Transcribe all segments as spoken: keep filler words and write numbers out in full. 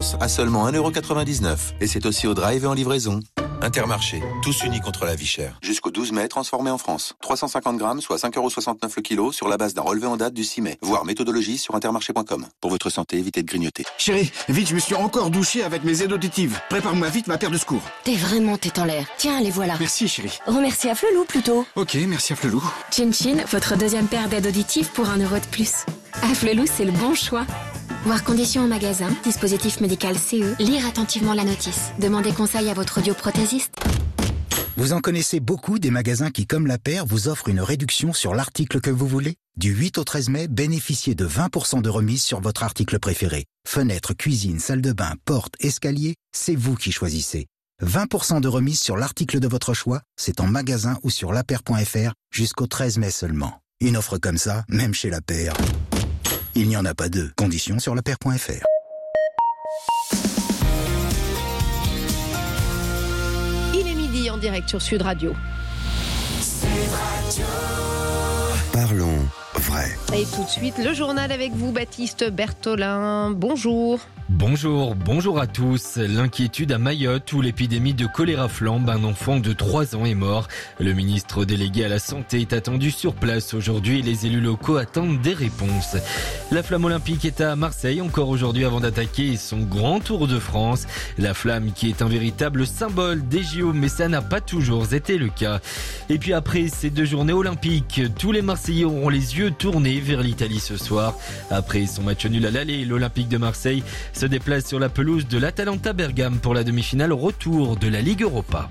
France à seulement un euro quatre-vingt-dix-neuf. Et c'est aussi au drive et en livraison. Intermarché, tous unis contre la vie chère. Jusqu'au douze mai, transformé en France. trois cent cinquante grammes, soit cinq euros soixante-neuf le kilo, sur la base d'un relevé en date du six mai. Voir méthodologie sur intermarché point com. Pour votre santé, évitez de grignoter. Chérie, vite, je me suis encore douché avec mes aides auditives. Prépare-moi vite ma paire de secours. T'es vraiment tête en l'air. Tiens, les voilà. Merci, chérie. Remercie à Flelou, plutôt. Ok, merci à Flelou. Chin Chin, votre deuxième paire d'aides auditives pour un euro de plus. À Flelou, c'est le bon choix. Voir conditions au magasin, dispositif médical C E, lire attentivement la notice. Demandez conseil à votre audioprothésiste. Vous en connaissez beaucoup des magasins qui, comme La Paire, vous offrent une réduction sur l'article que vous voulez? Du huit au treize mai, bénéficiez de vingt pour cent de remise sur votre article préféré. Fenêtre, cuisine, salle de bain, porte, escalier, c'est vous qui choisissez. vingt pour cent de remise sur l'article de votre choix, c'est en magasin ou sur lapaire point f r jusqu'au treize mai seulement. Une offre comme ça, même chez La Paire, il n'y en a pas deux. Conditions sur lapaire point f r. En direct sur Sud Radio. Sud Radio. Parlons vrai. Et tout de suite, le journal avec vous, Baptiste Bertholin. Bonjour. Bonjour, bonjour à tous. L'inquiétude à Mayotte où l'épidémie de choléra flambe. Un enfant de trois ans est mort. Le ministre délégué à la Santé est attendu sur place aujourd'hui et les élus locaux attendent des réponses. La flamme olympique est à Marseille encore aujourd'hui avant d'attaquer son grand Tour de France. La flamme qui est un véritable symbole des J O, mais ça n'a pas toujours été le cas. Et puis après ces deux journées olympiques, tous les Marseillais auront les yeux tournés vers l'Italie ce soir. Après son match nul à l'aller, l'Olympique de Marseille se déplace sur la pelouse de l'Atalanta Bergame pour la demi-finale retour de la Ligue Europa.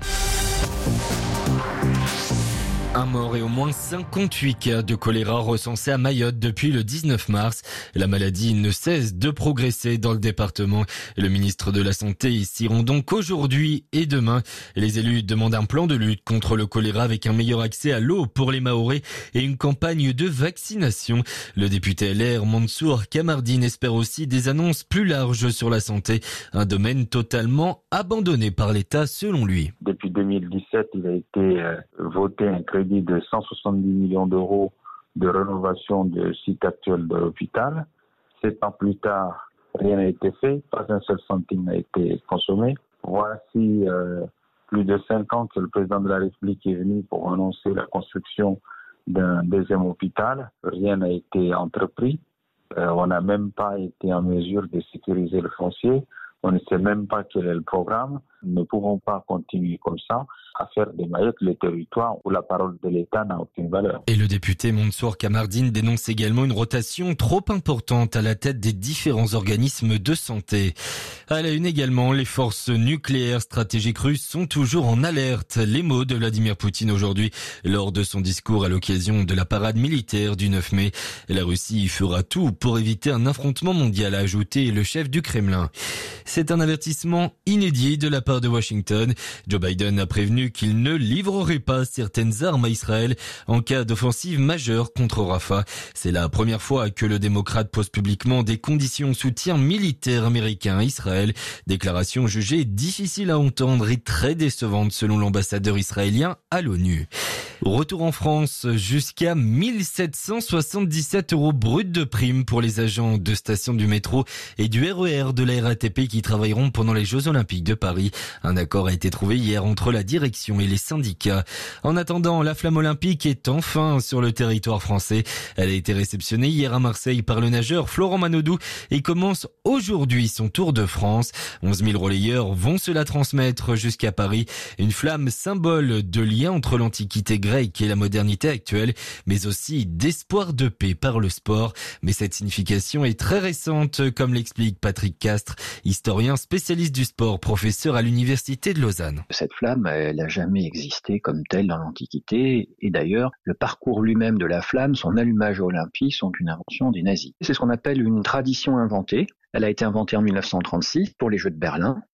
Un mort et au moins cinquante-huit cas de choléra recensés à Mayotte depuis le dix-neuf mars. La maladie ne cesse de progresser dans le département. Le ministre de la Santé s'y rend donc aujourd'hui et demain. Les élus demandent un plan de lutte contre le choléra avec un meilleur accès à l'eau pour les Mahorais et une campagne de vaccination. Le député L R Mansour Kamardine espère aussi des annonces plus larges sur la santé, un domaine totalement abandonné par l'État selon lui. Depuis deux mille dix-sept, il a été euh, voté un crédit de cent soixante-dix millions d'euros de rénovation du site actuel de l'hôpital. Sept ans plus tard, rien n'a été fait, pas un seul centime n'a été consommé. Voici euh, plus de cinq ans que le président de la République est venu pour annoncer la construction d'un deuxième hôpital. Rien n'a été entrepris. Euh, on n'a même pas été en mesure de sécuriser le foncier. On ne sait même pas quel est le programme. Nous ne pouvons pas continuer comme ça à faire de Mayotte le territoire où la parole de l'État n'a aucune valeur. Et le député Mansour Kamardine dénonce également une rotation trop importante à la tête des différents organismes de santé. À la une également, les forces nucléaires stratégiques russes sont toujours en alerte. Les mots de Vladimir Poutine aujourd'hui lors de son discours à l'occasion de la parade militaire du neuf mai. La Russie fera tout pour éviter un affrontement mondial, a ajouté le chef du Kremlin. C'est un avertissement inédit de la part de Washington. Joe Biden a prévenu qu'il ne livrerait pas certaines armes à Israël en cas d'offensive majeure contre Rafah. C'est la première fois que le démocrate pose publiquement des conditions de soutien militaire américain à Israël. Déclaration jugée difficile à entendre et très décevante selon l'ambassadeur israélien à l'ONU. Retour en France, jusqu'à mille sept cent soixante-dix-sept euros bruts de prime pour les agents de station du métro et du R E R de la R A T P qui travailleront pendant les Jeux Olympiques de Paris. Un accord a été trouvé hier entre la direction et les syndicats. En attendant, la flamme olympique est enfin sur le territoire français. Elle a été réceptionnée hier à Marseille par le nageur Florent Manodou et commence aujourd'hui son Tour de France. onze mille relayeurs vont se la transmettre jusqu'à Paris. Une flamme symbole de lien entre l'Antiquité grecque et la modernité actuelle, mais aussi d'espoir de paix par le sport. Mais cette signification est très récente, comme l'explique Patrick Castres, historien spécialiste du sport, professeur à l'université de Lausanne. Cette flamme, elle n'a jamais existé comme telle dans l'Antiquité, et d'ailleurs, le parcours lui-même de la flamme, son allumage à Olympie, sont une invention des nazis. C'est ce qu'on appelle une tradition inventée. Elle a été inventée en mille neuf cent trente-six pour les Jeux de Berlin.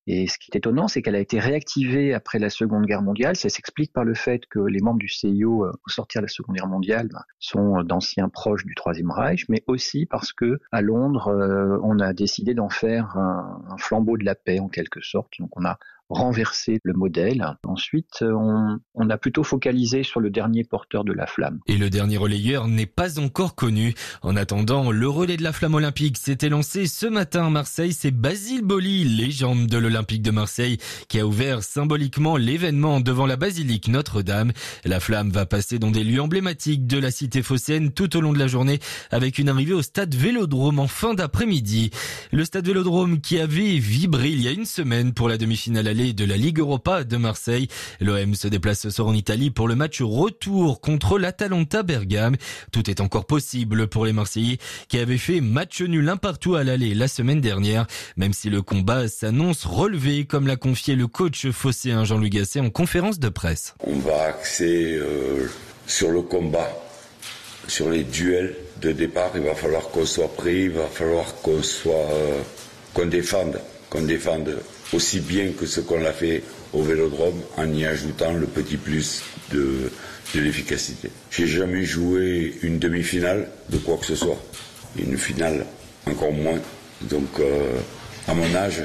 Et ce qui est étonnant, c'est qu'elle a été réactivée après la Seconde Guerre mondiale. Ça s'explique par le fait que les membres du C I O, au sortir de la Seconde Guerre mondiale, sont d'anciens proches du Troisième Reich, mais aussi parce que à Londres, euh, on a décidé d'en faire un, un flambeau de la paix en quelque sorte. Donc on a renverser le modèle. Ensuite, on, on a plutôt focalisé sur le dernier porteur de la flamme. Et le dernier relayeur n'est pas encore connu. En attendant, le relais de la flamme olympique s'était lancé ce matin à Marseille. C'est Basile Boli, légende de l'Olympique de Marseille, qui a ouvert symboliquement l'événement devant la basilique Notre-Dame. La flamme va passer dans des lieux emblématiques de la cité phocéenne tout au long de la journée, avec une arrivée au stade Vélodrome en fin d'après-midi. Le stade Vélodrome qui avait vibré il y a une semaine pour la demi-finale allée de la Ligue Europa de Marseille. L'O M se déplace ce soir en Italie pour le match retour contre l'Atalanta Bergame. Tout est encore possible pour les Marseillais qui avaient fait match nul un partout à l'aller la semaine dernière, même si le combat s'annonce relevé, comme l'a confié le coach phocéen Jean-Louis Gasset en conférence de presse. On va axer euh, sur le combat, sur les duels de départ. Il va falloir qu'on soit pris, il va falloir qu'on soit euh, qu'on défende, qu'on défende aussi bien que ce qu'on l'a fait au Vélodrome, en y ajoutant le petit plus de, de l'efficacité. J'ai jamais joué une demi-finale de quoi que ce soit, une finale encore moins. Donc, euh, à mon âge,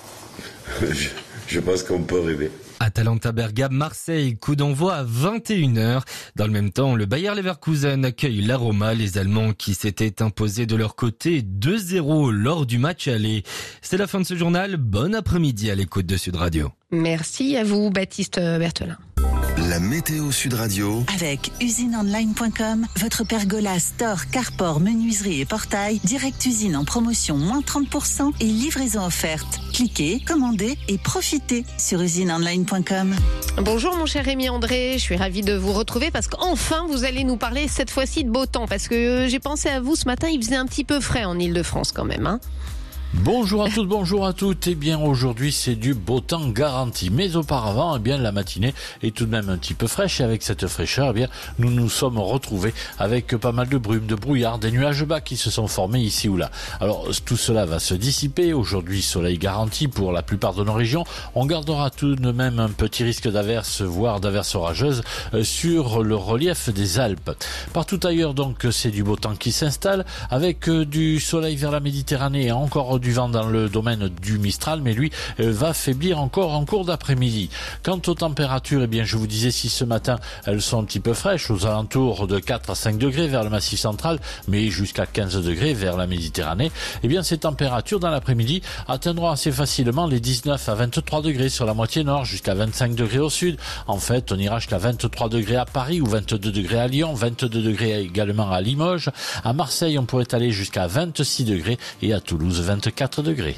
je, je pense qu'on peut rêver. Atalanta Bergame, Marseille, coup d'envoi à vingt et une heures. Dans le même temps, le Bayer Leverkusen accueille la Roma, les Allemands qui s'étaient imposés de leur côté deux zéro lors du match aller. C'est la fin de ce journal. Bon après-midi à l'écoute de Sud Radio. Merci à vous, Baptiste Berthelin. La météo Sud Radio. Avec usine online point com, votre pergola, store, carport, menuiserie et portail, direct usine en promotion moins trente pour cent et livraison offerte. Cliquez, commandez et profitez sur usine online point com. Bonjour mon cher Rémi André, je suis ravie de vous retrouver parce qu'enfin vous allez nous parler cette fois-ci de beau temps, parce que j'ai pensé à vous ce matin, il faisait un petit peu frais en Ile-de-France quand même, hein. Bonjour à tous, bonjour à toutes. Eh bien, aujourd'hui, c'est du beau temps garanti. Mais auparavant, eh bien, la matinée est tout de même un petit peu fraîche. Et avec cette fraîcheur, eh bien, nous nous sommes retrouvés avec pas mal de brume, de brouillard, des nuages bas qui se sont formés ici ou là. Alors, tout cela va se dissiper. Aujourd'hui, soleil garanti pour la plupart de nos régions. On gardera tout de même un petit risque d'averse, voire d'averse orageuse sur le relief des Alpes. Partout ailleurs, donc, c'est du beau temps qui s'installe avec du soleil vers la Méditerranée et encore du vent dans le domaine du Mistral, mais lui euh, va faiblir encore en cours d'après-midi. Quant aux températures, eh bien, je vous disais si ce matin elles sont un petit peu fraîches, aux alentours de quatre à cinq degrés vers le Massif central, mais jusqu'à quinze degrés vers la Méditerranée, eh bien, ces températures dans l'après-midi atteindront assez facilement les dix-neuf à vingt-trois degrés sur la moitié nord, jusqu'à vingt-cinq degrés au sud. En fait, on ira jusqu'à vingt-trois degrés à Paris ou vingt-deux degrés à Lyon, vingt-deux degrés également à Limoges. À Marseille, on pourrait aller jusqu'à vingt-six degrés et à Toulouse, vingt-quatre degrés.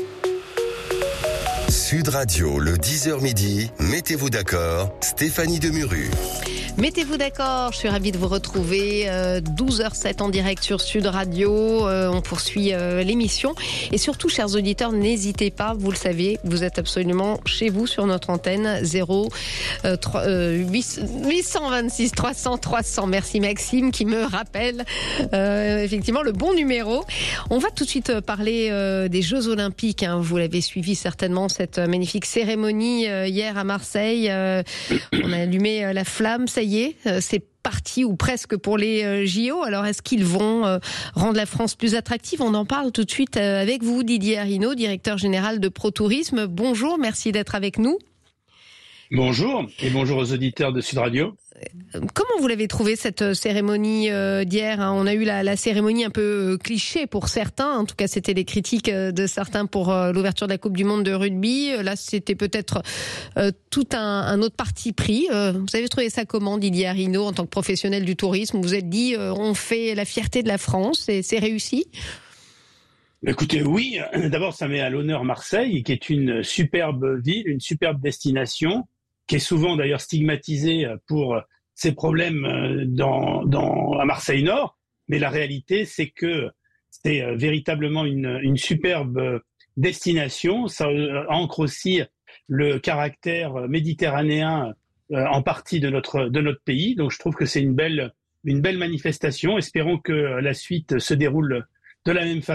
Sud Radio, le dix heures midi, mettez-vous d'accord, Stéphanie Demuru. Mettez-vous d'accord, je suis ravie de vous retrouver, euh, douze heures sept en direct sur Sud Radio, euh, on poursuit euh, l'émission et surtout chers auditeurs, n'hésitez pas, vous le savez, vous êtes absolument chez vous sur notre antenne zéro huit cent vingt-six trois cents trois cents, merci Maxime qui me rappelle euh, effectivement le bon numéro. On va tout de suite parler euh, des Jeux Olympiques, hein. Vous l'avez suivi certainement cette magnifique cérémonie euh, hier à Marseille, euh, on a allumé euh, la flamme, ça y est, c'est parti ou presque pour les J O. Alors est-ce qu'ils vont rendre la France plus attractive? On en parle tout de suite avec vous, Didier Arinaud, directeur général de ProTourisme. Bonjour, merci d'être avec nous. Bonjour et bonjour aux auditeurs de Sud Radio. Comment vous l'avez trouvé cette cérémonie d'hier? On a eu la, la cérémonie un peu cliché pour certains, en tout cas c'était les critiques de certains pour l'ouverture de la Coupe du Monde de rugby. Là c'était peut-être tout un, un autre parti pris. Vous avez trouvé ça comment, Didier Arinaud, en tant que professionnel du tourisme? Vous vous êtes dit on fait la fierté de la France et c'est réussi? Écoutez, oui, d'abord ça met à l'honneur Marseille, qui est une superbe ville, une superbe destination, qui est souvent d'ailleurs stigmatisée pour ses problèmes dans, dans, à Marseille-Nord. Mais la réalité, c'est que c'est véritablement une, une superbe destination. Ça ancre aussi le caractère méditerranéen en partie de notre, de notre pays. Donc je trouve que c'est une belle, une belle manifestation. Espérons que la suite se déroule de la même façon.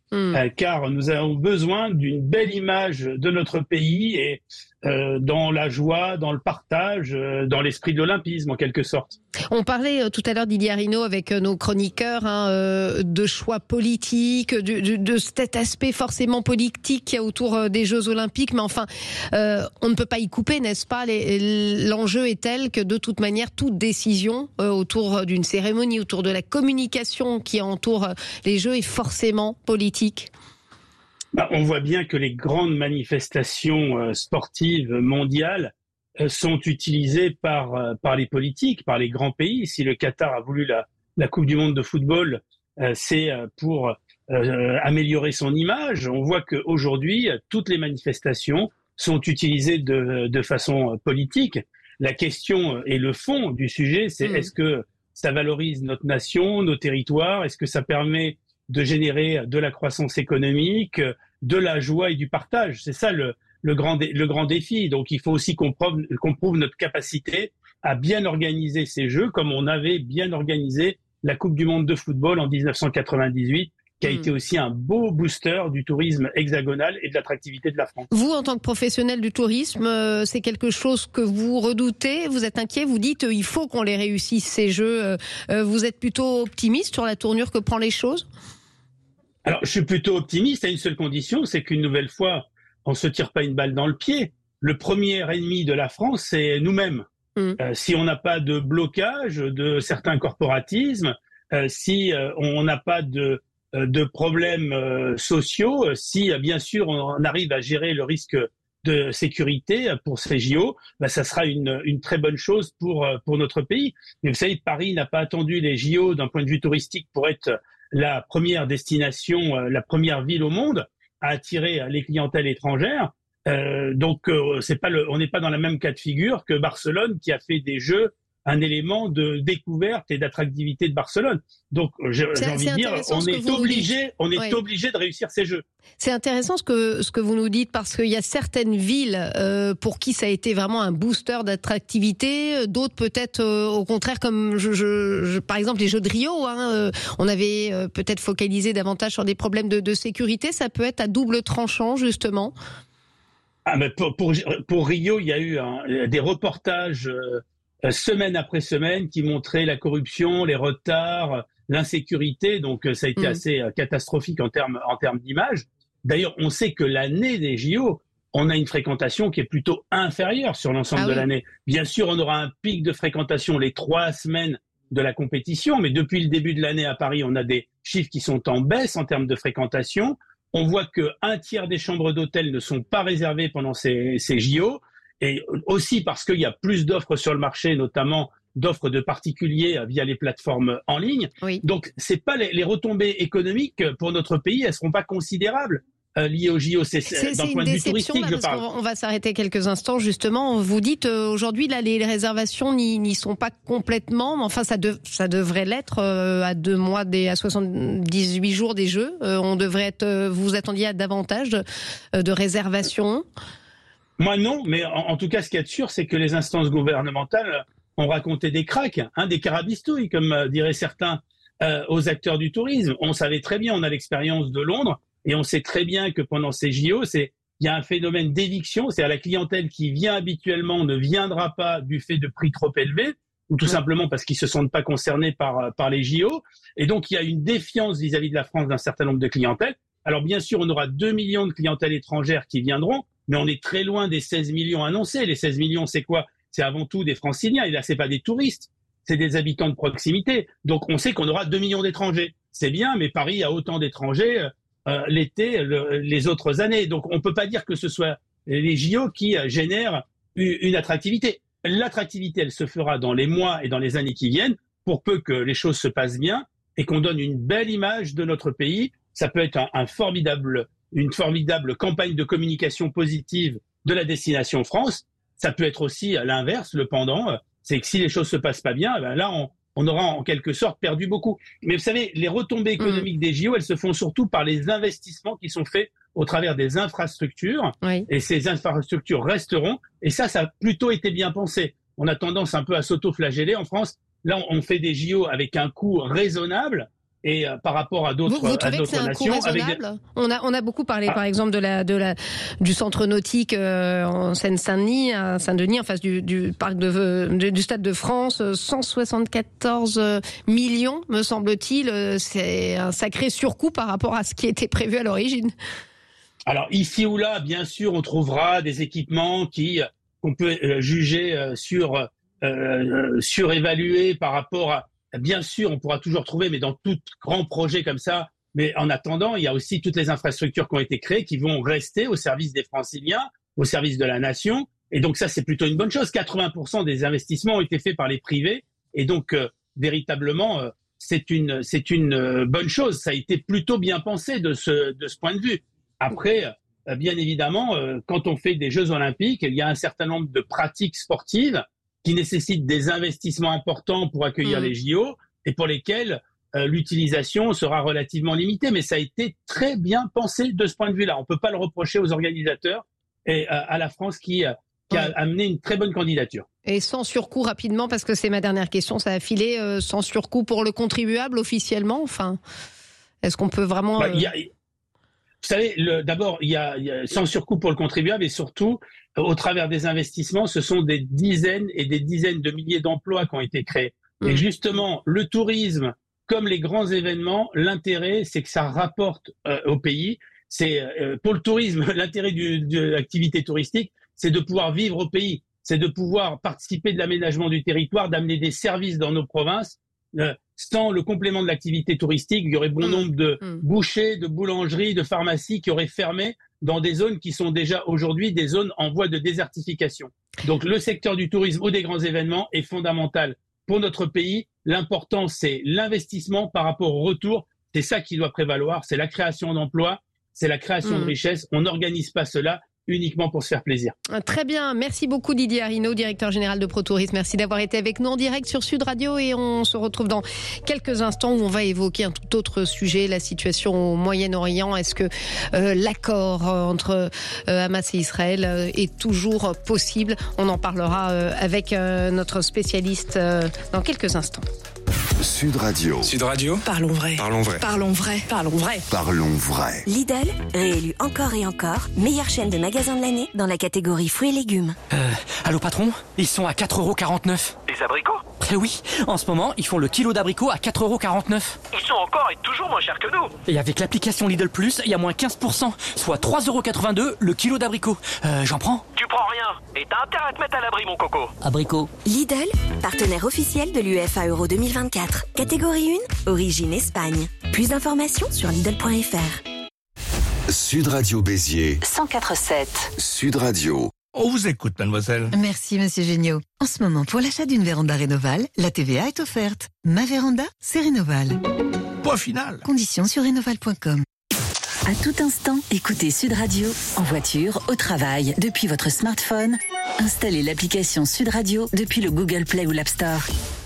mmh. euh, car nous avons besoin d'une belle image de notre pays et euh, dans la joie, dans le partage, euh, dans l'esprit de l'olympisme en quelque sorte. On parlait euh, tout à l'heure d'Iliarino avec euh, nos chroniqueurs hein, euh, de choix politiques, de, de, de cet aspect forcément politique qu'il y a autour euh, des Jeux Olympiques, mais enfin, euh, on ne peut pas y couper, n'est-ce pas? Les, L'enjeu est tel que de toute manière, toute décision euh, autour d'une cérémonie, autour de la communication qui entoure les Jeux est forcément politique. Bah, on voit bien que les grandes manifestations euh, sportives mondiales euh, sont utilisées par, euh, par les politiques, par les grands pays. Si le Qatar a voulu la, la Coupe du Monde de football, euh, c'est euh, pour euh, améliorer son image. On voit qu'aujourd'hui, toutes les manifestations sont utilisées de, de façon politique. La question et le fond du sujet, c'est mmh. est-ce que ça valorise notre nation, nos territoires? Est-ce que ça permet de générer de la croissance économique, de la joie et du partage? C'est ça le, le, grand, dé, le grand défi. Donc il faut aussi qu'on prouve, qu'on prouve notre capacité à bien organiser ces Jeux comme on avait bien organisé la Coupe du Monde de football en dix-neuf cent quatre-vingt-dix-huit, qui a mmh. été aussi un beau booster du tourisme hexagonal et de l'attractivité de la France. Vous, en tant que professionnel du tourisme, euh, c'est quelque chose que vous redoutez, vous êtes inquiet, vous dites euh, il faut qu'on les réussisse ces Jeux. Euh, euh, vous êtes plutôt optimiste sur la tournure que prend les choses? Alors, je suis plutôt optimiste à une seule condition, c'est qu'une nouvelle fois, on se tire pas une balle dans le pied. Le premier ennemi de la France, c'est nous-mêmes. Mmh. Euh, si on n'a pas de blocage de certains corporatismes, euh, si euh, on n'a pas de de problèmes euh, sociaux, si bien sûr on arrive à gérer le risque de sécurité pour ces J O, bah, ça sera une, une très bonne chose pour, pour notre pays. Mais vous savez, Paris n'a pas attendu les J O d'un point de vue touristique pour être la première destination, la première ville au monde à attirer les clientèles étrangères. Euh, donc euh, c'est pas le, on n'est pas dans la même cas de figure que Barcelone qui a fait des Jeux un élément de découverte et d'attractivité de Barcelone. Donc, j'ai, j'ai envie de dire, on est obligé, on est oui. obligé de réussir ces Jeux. C'est intéressant ce que ce que vous nous dites parce qu'il y a certaines villes euh, pour qui ça a été vraiment un booster d'attractivité, d'autres peut-être euh, au contraire comme je, je, je, par exemple les Jeux de Rio. Hein, euh, on avait euh, peut-être focalisé davantage sur des problèmes de, de sécurité. Ça peut être à double tranchant justement. Ah, mais pour, pour pour Rio, il y a eu un, des reportages. Euh, semaine après semaine, qui montrait la corruption, les retards, l'insécurité. Donc, ça a été mmh. assez catastrophique en termes en termes d'image. D'ailleurs, on sait que l'année des J O, on a une fréquentation qui est plutôt inférieure sur l'ensemble ah de oui. l'année. Bien sûr, on aura un pic de fréquentation les trois semaines de la compétition, mais depuis le début de l'année à Paris, on a des chiffres qui sont en baisse en termes de fréquentation. On voit qu'un tiers des chambres d'hôtel ne sont pas réservées pendant ces, ces J O. Et aussi parce qu'il y a plus d'offres sur le marché, notamment d'offres de particuliers via les plateformes en ligne. Oui. Donc, c'est pas les, les retombées économiques pour notre pays, elles seront pas considérables euh, liées aux J O. C'est, c'est d'un point de vue touristique, là, je parle. On va s'arrêter quelques instants, justement. Vous dites euh, aujourd'hui, là, les réservations n'y, n'y sont pas complètement, mais enfin, ça, de, ça devrait l'être euh, à deux mois, des, à soixante-dix-huit jours des Jeux. Euh, on devrait être, euh, vous vous attendiez à davantage de, euh, de réservations? Moi non, mais en, en tout cas, ce qu'il y a de sûr, c'est que les instances gouvernementales ont raconté des cracks, hein, des carabistouilles, comme euh, diraient certains, euh, aux acteurs du tourisme. On savait très bien, on a l'expérience de Londres, et on sait très bien que pendant ces J O, c'est il y a un phénomène d'éviction, c'est-à-dire la clientèle qui vient habituellement ne viendra pas du fait de prix trop élevés, ou tout simplement parce qu'ils se sentent pas concernés par par les J O, et donc il y a une défiance vis-à-vis de la France d'un certain nombre de clientèles. Alors bien sûr, on aura deux millions de clientèles étrangères qui viendront, mais on est très loin des seize millions annoncés. Les seize millions, c'est quoi? C'est avant tout des Franciliens. Et là, c'est pas des touristes, c'est des habitants de proximité. Donc, on sait qu'on aura deux millions d'étrangers. C'est bien, mais Paris a autant d'étrangers euh, l'été, le, les autres années. Donc, on peut pas dire que ce soit les J O qui euh, génèrent une attractivité. L'attractivité, elle se fera dans les mois et dans les années qui viennent, pour peu que les choses se passent bien et qu'on donne une belle image de notre pays. Ça peut être un, un formidable une formidable campagne de communication positive de la destination France. Ça peut être aussi à l'inverse, le pendant, c'est que si les choses se passent pas bien, ben là, on, on aura en quelque sorte perdu beaucoup. Mais vous savez, les retombées économiques mmh. des J O, elles se font surtout par les investissements qui sont faits au travers des infrastructures. Oui. Et ces infrastructures resteront. Et ça, ça a plutôt été bien pensé. On a tendance un peu à s'auto-flageller en France. Là, on fait des J O avec un coût raisonnable. et euh, par rapport à d'autres, vous, vous trouvez à d'autres que c'est un nations. coût raisonnable avec des... on, a, on a beaucoup parlé, ah. par exemple, de la, de la, du centre nautique euh, en Seine-Saint-Denis, à Saint-Denis, en face du, du parc de, du, du Stade de France, cent soixante-quatorze millions, me semble-t-il. C'est un sacré surcoût par rapport à ce qui était prévu à l'origine. Alors ici ou là, bien sûr, on trouvera des équipements qui qu'on peut euh, juger euh, sur euh, surévalués par rapport à. Bien sûr, on pourra toujours trouver, mais dans tout grand projet comme ça. Mais en attendant, il y a aussi toutes les infrastructures qui ont été créées qui vont rester au service des Franciliens, au service de la nation. Et donc ça, c'est plutôt une bonne chose. quatre-vingts pour cent des investissements ont été faits par les privés. Et donc, euh, véritablement, euh, c'est une, c'est une euh, bonne chose. Ça a été plutôt bien pensé de ce, de ce point de vue. Après, euh, bien évidemment, euh, quand on fait des Jeux Olympiques, il y a un certain nombre de pratiques sportives qui nécessitent des investissements importants pour accueillir mmh. les J O et pour lesquels euh, l'utilisation sera relativement limitée. Mais ça a été très bien pensé de ce point de vue-là. On ne peut pas le reprocher aux organisateurs et euh, à la France qui, euh, qui a amené une très bonne candidature. Et sans surcoût rapidement, parce que c'est ma dernière question, ça a filé euh, sans surcoût pour le contribuable officiellement. Enfin, est-ce qu'on peut vraiment... Bah, y a, vous savez, le, d'abord, il y, a, il y a sans surcoût pour le contribuable et surtout, au travers des investissements, ce sont des dizaines et des dizaines de milliers d'emplois qui ont été créés. Mmh. Et justement, le tourisme, comme les grands événements, l'intérêt, c'est que ça rapporte euh, au pays. C'est euh, pour le tourisme, l'intérêt du, de l'activité touristique, c'est de pouvoir vivre au pays, c'est de pouvoir participer de l'aménagement du territoire, d'amener des services dans nos provinces. Euh, sans le complément de l'activité touristique, il y aurait bon mmh. nombre de mmh. bouchers, de boulangeries, de pharmacies qui auraient fermé dans des zones qui sont déjà aujourd'hui des zones en voie de désertification. Donc le secteur du tourisme ou des grands événements est fondamental pour notre pays. L'important, c'est l'investissement par rapport au retour. C'est ça qui doit prévaloir, c'est la création d'emplois, c'est la création mmh. de richesses. On n'organise pas cela uniquement pour se faire plaisir. Très bien, merci beaucoup Didier Arinaud, directeur général de ProTourisme. Merci d'avoir été avec nous en direct sur Sud Radio et on se retrouve dans quelques instants où on va évoquer un tout autre sujet, la situation au Moyen-Orient. Est-ce que euh, l'accord entre euh, Hamas et Israël euh, est toujours possible? On en parlera euh, avec euh, notre spécialiste euh, dans quelques instants. Sud Radio. Sud Radio. Parlons vrai. Parlons vrai. Parlons vrai. Parlons vrai. Parlons vrai. Lidl, réélu encore et encore, meilleure chaîne de magasins de l'année dans la catégorie fruits et légumes. Euh, allô patron? Ils sont à quatre euros quarante-neuf. Les abricots? Eh oui, en ce moment, ils font le kilo d'abricots à quatre euros quarante-neuf. Ils sont encore et toujours moins chers que nous. Et avec l'application Lidl Plus, il y a moins quinze pour cent, soit trois euros quatre-vingt-deux le kilo d'abricots. Euh, j'en prends? Tu prends rien. Et t'as intérêt à te mettre à l'abri, mon coco. Abricots. Lidl, partenaire officiel de l'U E F A Euro deux mille vingt-quatre. Catégorie un, origine Espagne. Plus d'informations sur Lidl point F R. Sud Radio Béziers. cent quatre virgule sept. Sud Radio. On vous écoute, mademoiselle. Merci, monsieur Géniaud. En ce moment, pour l'achat d'une véranda Rénoval, la T V A est offerte. Ma véranda, c'est Rénoval. Point final. Conditions sur rénoval point com. À tout instant, écoutez Sud Radio, en voiture, au travail, depuis votre smartphone. Installez l'application Sud Radio depuis le Google Play ou l'App Store.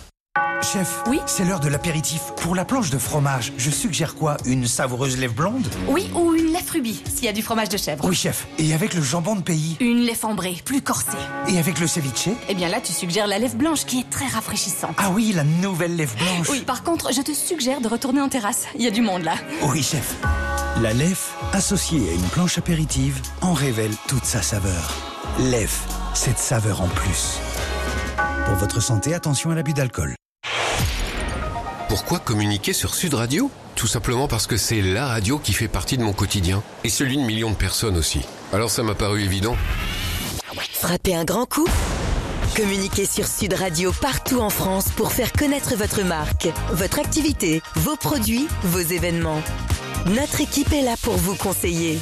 Chef, oui, c'est l'heure de l'apéritif. Pour la planche de fromage, je suggère quoi? Une savoureuse lèvre blonde? Oui, ou une lèvre rubis, s'il y a du fromage de chèvre. Oui, chef. Et avec le jambon de pays? Une lèvre ambrée, plus corsée. Et avec le ceviche? Eh bien là, tu suggères la lèvre blanche, qui est très rafraîchissante. Ah oui, la nouvelle lèvre blanche. Oui, par contre, je te suggère de retourner en terrasse. Il y a du monde là. Oui, chef. La lèvre, associée à une planche apéritive, en révèle toute sa saveur. Lèvre, cette saveur en plus. Pour votre santé, attention à l'abus d'alcool. Pourquoi communiquer sur Sud Radio? Tout simplement parce que c'est la radio qui fait partie de mon quotidien. Et celui de millions de personnes aussi. Alors ça m'a paru évident. Frappez un grand coup. Communiquez sur Sud Radio partout en France pour faire connaître votre marque, votre activité, vos produits, vos événements. Notre équipe est là pour vous conseiller.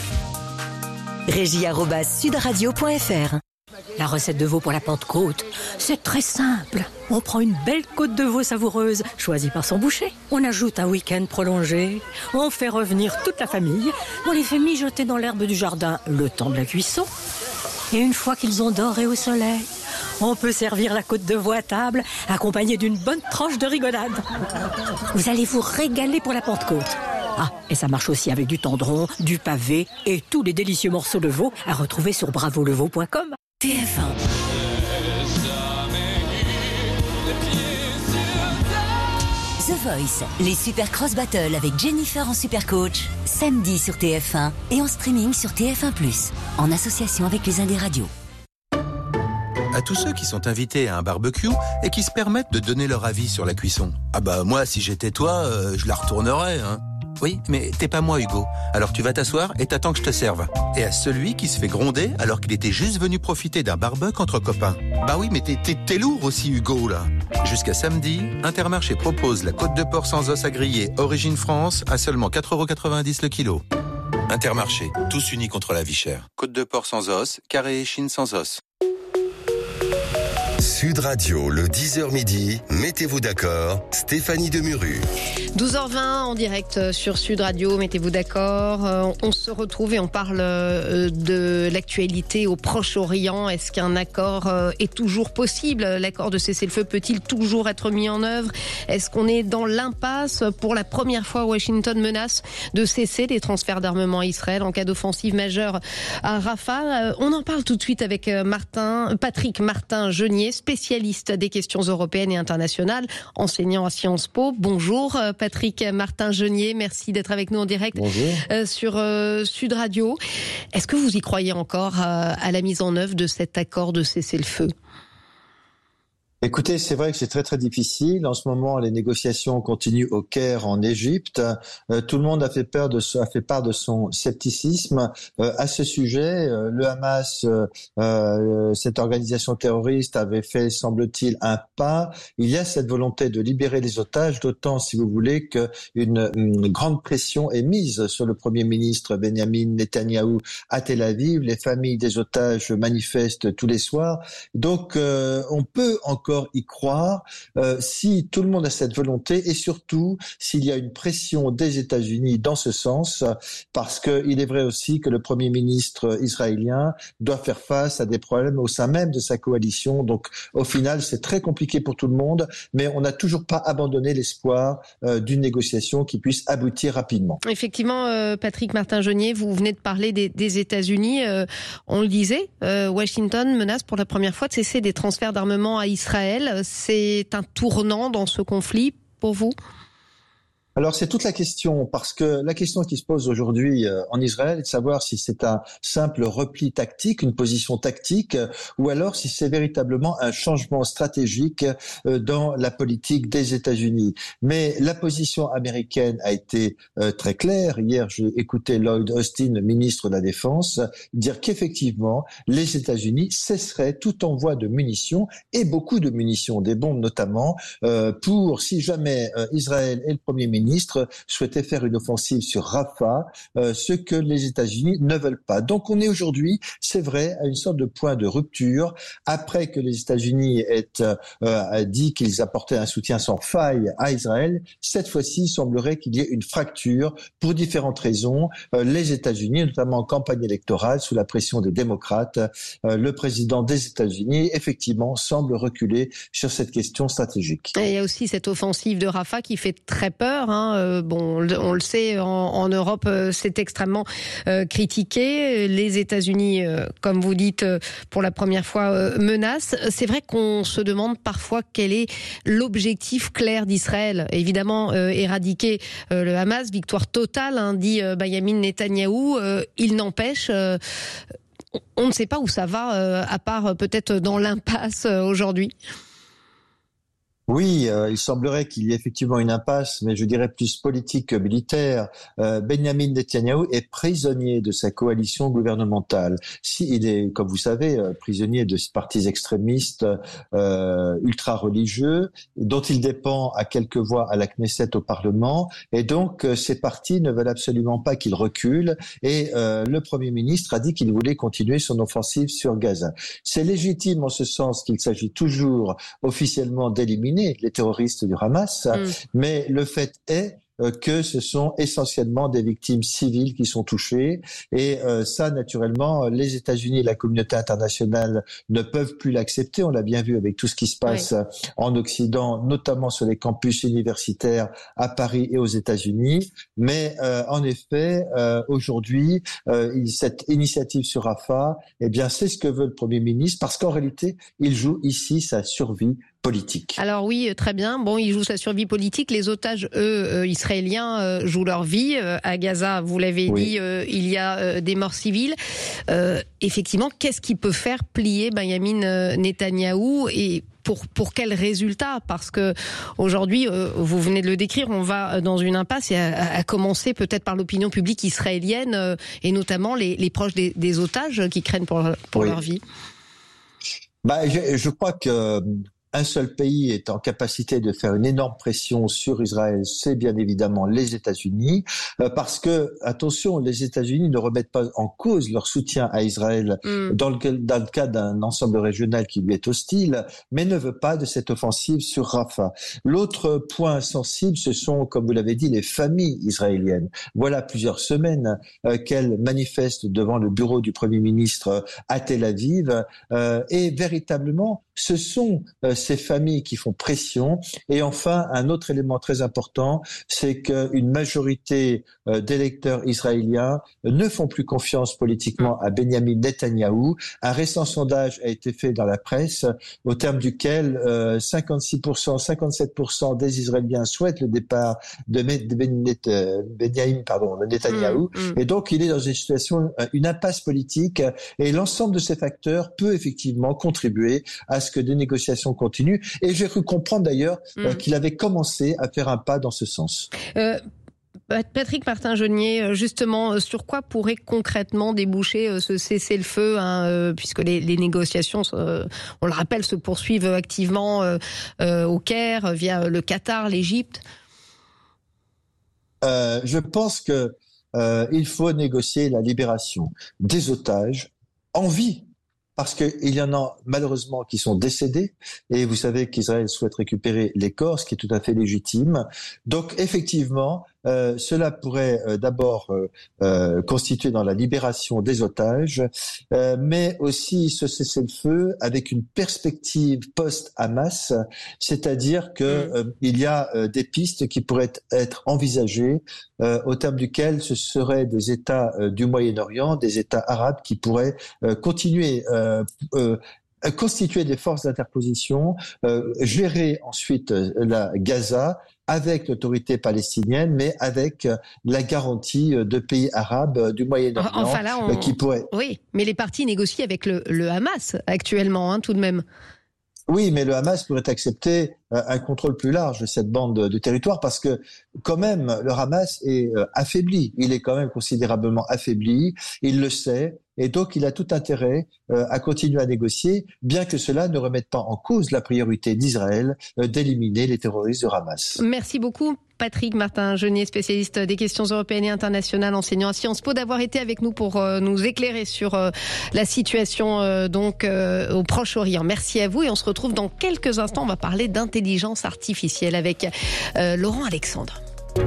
régie arobase sudradio point f r. La recette de veau pour la Pentecôte, c'est très simple. On prend une belle côte de veau savoureuse, choisie par son boucher. On ajoute un week-end prolongé. On fait revenir toute la famille. On les fait mijoter dans l'herbe du jardin le temps de la cuisson. Et une fois qu'ils ont doré au soleil, on peut servir la côte de veau à table, accompagnée d'une bonne tranche de rigolade. Vous allez vous régaler pour la Pentecôte. Ah, et ça marche aussi avec du tendron, du pavé et tous les délicieux morceaux de veau à retrouver sur bravo le veau point com. T F un. The Voice, les Super Cross Battle avec Jennifer en super coach, samedi sur T F un et en streaming sur T F un plus, en association avec les Indes Radios. À tous ceux qui sont invités à un barbecue et qui se permettent de donner leur avis sur la cuisson. Ah bah moi, si j'étais toi, euh, je la retournerais, hein. Oui, mais t'es pas moi, Hugo. Alors tu vas t'asseoir et t'attends que je te serve. Et à celui qui se fait gronder alors qu'il était juste venu profiter d'un barbecue entre copains. Bah oui, mais t'es, t'es, t'es lourd aussi, Hugo, là. Jusqu'à samedi, Intermarché propose la côte de porc sans os à griller Origine France à seulement quatre euros quatre-vingt-dix le kilo. Intermarché, tous unis contre la vie chère. Côte de porc sans os, carré et chine sans os. Sud Radio, le dix heures midi, mettez-vous d'accord, Stéphanie Demuru. douze heures vingt en direct sur Sud Radio, mettez-vous d'accord. On se retrouve et on parle de l'actualité au Proche-Orient. Est-ce qu'un accord est toujours possible? L'accord de cessez-le-feu peut-il toujours être mis en œuvre? Est-ce qu'on est dans l'impasse? Pour la première fois, Washington menace de cesser les transferts d'armement à Israël en cas d'offensive majeure à Rafah. On en parle tout de suite avec Martin, Patrick Martin-Genier, spécialiste des questions européennes et internationales, enseignant à Sciences Po. Bonjour Patrick Martin-Genier, merci d'être avec nous en direct euh, sur euh, Sud Radio. Est-ce que vous y croyez encore euh, à la mise en œuvre de cet accord de cessez-le-feu ? Écoutez, c'est vrai que c'est très très difficile. En ce moment, les négociations continuent au Caire, en Égypte. Euh, tout le monde a fait peur de, a fait part de son scepticisme euh, à ce sujet. Euh, le Hamas, euh, euh, cette organisation terroriste, avait fait, semble-t-il, un pas. Il y a cette volonté de libérer les otages, d'autant, si vous voulez, qu'une une grande pression est mise sur le Premier ministre Benjamin Netanyahou à Tel Aviv. Les familles des otages manifestent tous les soirs. Donc, euh, on peut encore y croire euh, si tout le monde a cette volonté et surtout s'il y a une pression des États-Unis dans ce sens, parce qu'il est vrai aussi que le Premier ministre israélien doit faire face à des problèmes au sein même de sa coalition. Donc au final, c'est très compliqué pour tout le monde, mais on n'a toujours pas abandonné l'espoir euh, d'une négociation qui puisse aboutir rapidement. Effectivement, euh, Patrick Martin-Genier, vous venez de parler des, des États-Unis. Euh, on le disait, euh, Washington menace pour la première fois de cesser des transferts d'armement à Israël. C'est un tournant dans ce conflit pour vous ? Alors c'est toute la question, parce que la question qui se pose aujourd'hui euh, en Israël est de savoir si c'est un simple repli tactique, une position tactique, euh, ou alors si c'est véritablement un changement stratégique euh, dans la politique des États-Unis. Mais la position américaine a été euh, très claire. Hier, j'ai écouté Lloyd Austin, le ministre de la Défense, dire qu'effectivement, les États-Unis cesseraient tout envoi de munitions, et beaucoup de munitions, des bombes notamment, euh, pour, si jamais euh, Israël et le Premier ministre souhaitait faire une offensive sur Rafah, euh, ce que les États-Unis ne veulent pas. Donc on est aujourd'hui, c'est vrai, à une sorte de point de rupture, après que les États-Unis aient euh, dit qu'ils apportaient un soutien sans faille à Israël. Cette fois-ci, il semblerait qu'il y ait une fracture pour différentes raisons. Euh, les États-Unis, notamment en campagne électorale, sous la pression des démocrates, euh, le président des États-Unis, effectivement, semble reculer sur cette question stratégique. Et il y a aussi cette offensive de Rafah qui fait très peur, hein. Euh, bon, on le sait, en, en Europe, euh, c'est extrêmement euh, critiqué. Les États-Unis, euh, comme vous dites, euh, pour la première fois, euh, menacent. C'est vrai qu'on se demande parfois quel est l'objectif clair d'Israël. Évidemment, euh, éradiquer euh, le Hamas, victoire totale, hein, dit euh, Benjamin Netanyahou. Euh, il n'empêche... Euh, on ne sait pas où ça va, euh, à part euh, peut-être dans l'impasse euh, aujourd'hui. Oui, euh, il semblerait qu'il y ait effectivement une impasse, mais je dirais plus politique que militaire. Euh, Benjamin Netanyahou est prisonnier de sa coalition gouvernementale. Si, il est, comme vous savez, euh, prisonnier de partis extrémistes euh, ultra-religieux, dont il dépend à quelques voix à la Knesset au Parlement, et donc euh, ces partis ne veulent absolument pas qu'il recule, et euh, le Premier ministre a dit qu'il voulait continuer son offensive sur Gaza. C'est légitime en ce sens qu'il s'agit toujours officiellement d'éliminer les terroristes du Hamas, mmh. mais le fait est que ce sont essentiellement des victimes civiles qui sont touchées. Et euh, ça, naturellement, les États-Unis et la communauté internationale ne peuvent plus l'accepter. On l'a bien vu avec tout ce qui se passe oui. en Occident, notamment sur les campus universitaires à Paris et aux États-Unis. Mais euh, en effet, euh, aujourd'hui, euh, cette initiative sur Rafah, eh bien, c'est ce que veut le Premier ministre, parce qu'en réalité, il joue ici sa survie politique. Alors oui, très bien. Bon, ils jouent sa survie politique. Les otages, eux, euh, israéliens, euh, jouent leur vie. Euh, à Gaza, vous l'avez oui. dit, euh, il y a euh, des morts civiles. Euh, effectivement, qu'est-ce qui peut faire plier Benyamin euh, Netanyahou et Pour, pour quel résultat ? Parce que aujourd'hui, euh, vous venez de le décrire, on va dans une impasse, et à, à commencer peut-être par l'opinion publique israélienne euh, et notamment les, les proches des, des otages qui craignent pour, pour oui. leur vie. Bah, je, je crois que un seul pays est en capacité de faire une énorme pression sur Israël, c'est bien évidemment les États-Unis, euh, parce que, attention, les États-Unis ne remettent pas en cause leur soutien à Israël mm. dans, le, dans le cas d'un ensemble régional qui lui est hostile, mais ne veut pas de cette offensive sur Rafah. L'autre point sensible, ce sont, comme vous l'avez dit, les familles israéliennes. Voilà plusieurs semaines euh, qu'elles manifestent devant le bureau du Premier ministre à Tel Aviv, euh, et véritablement, ce sont euh, ces familles qui font pression. Et enfin, un autre élément très important, c'est qu'une majorité euh, d'électeurs israéliens ne font plus confiance politiquement à Benyamin Netanyahou. Un récent sondage a été fait dans la presse, au terme duquel euh, cinquante-six pour cent, cinquante-sept pour cent des Israéliens souhaitent le départ de, de ben, euh, Benyamin pardon, de Netanyahou. Mmh, mmh. Et donc, il est dans une situation, une impasse politique. Et l'ensemble de ces facteurs peut effectivement contribuer à ce que des négociations continuent. Et j'ai cru comprendre d'ailleurs mmh. euh, qu'il avait commencé à faire un pas dans ce sens. Euh... Patrick Martin-Jeunier, justement, sur quoi pourrait concrètement déboucher ce cessez-le-feu, hein, puisque les, les négociations, euh, on le rappelle, se poursuivent activement euh, euh, au Caire, via le Qatar, l'Égypte? euh, Je pense que euh, il faut négocier la libération des otages en vie. Parce qu'il y en a malheureusement qui sont décédés, et vous savez qu'Israël souhaite récupérer les corps, ce qui est tout à fait légitime. Donc effectivement, euh, cela pourrait euh, d'abord euh, euh, constituer dans la libération des otages, euh, mais aussi ce cessez-le-feu avec une perspective post-Hamas, c'est-à-dire que euh, il y a euh, des pistes qui pourraient être envisagées, euh, au terme duquel ce seraient des États euh, du Moyen-Orient, des États arabes qui pourraient euh, continuer euh, euh, constituer des forces d'interposition, euh, gérer ensuite euh, la Gaza avec l'autorité palestinienne, mais avec euh, la garantie euh, de pays arabes euh, du Moyen-Orient enfin là, on... euh, qui pourraient... Oui, mais les partis négocient avec le, le Hamas actuellement, hein, tout de même. Oui, mais le Hamas pourrait accepter euh, un contrôle plus large de cette bande de, de territoire parce que quand même le Hamas est euh, affaibli, il est quand même considérablement affaibli, il le sait, et donc il a tout intérêt euh, à continuer à négocier, bien que cela ne remette pas en cause la priorité d'Israël euh, d'éliminer les terroristes de Hamas. Merci beaucoup. Patrick Martin-Jeunier, spécialiste des questions européennes et internationales, enseignant à Sciences Po, d'avoir été avec nous pour euh, nous éclairer sur euh, la situation euh, donc euh, au Proche-Orient. Merci à vous et on se retrouve dans quelques instants. On va parler d'intelligence artificielle avec euh, Laurent Alexandre.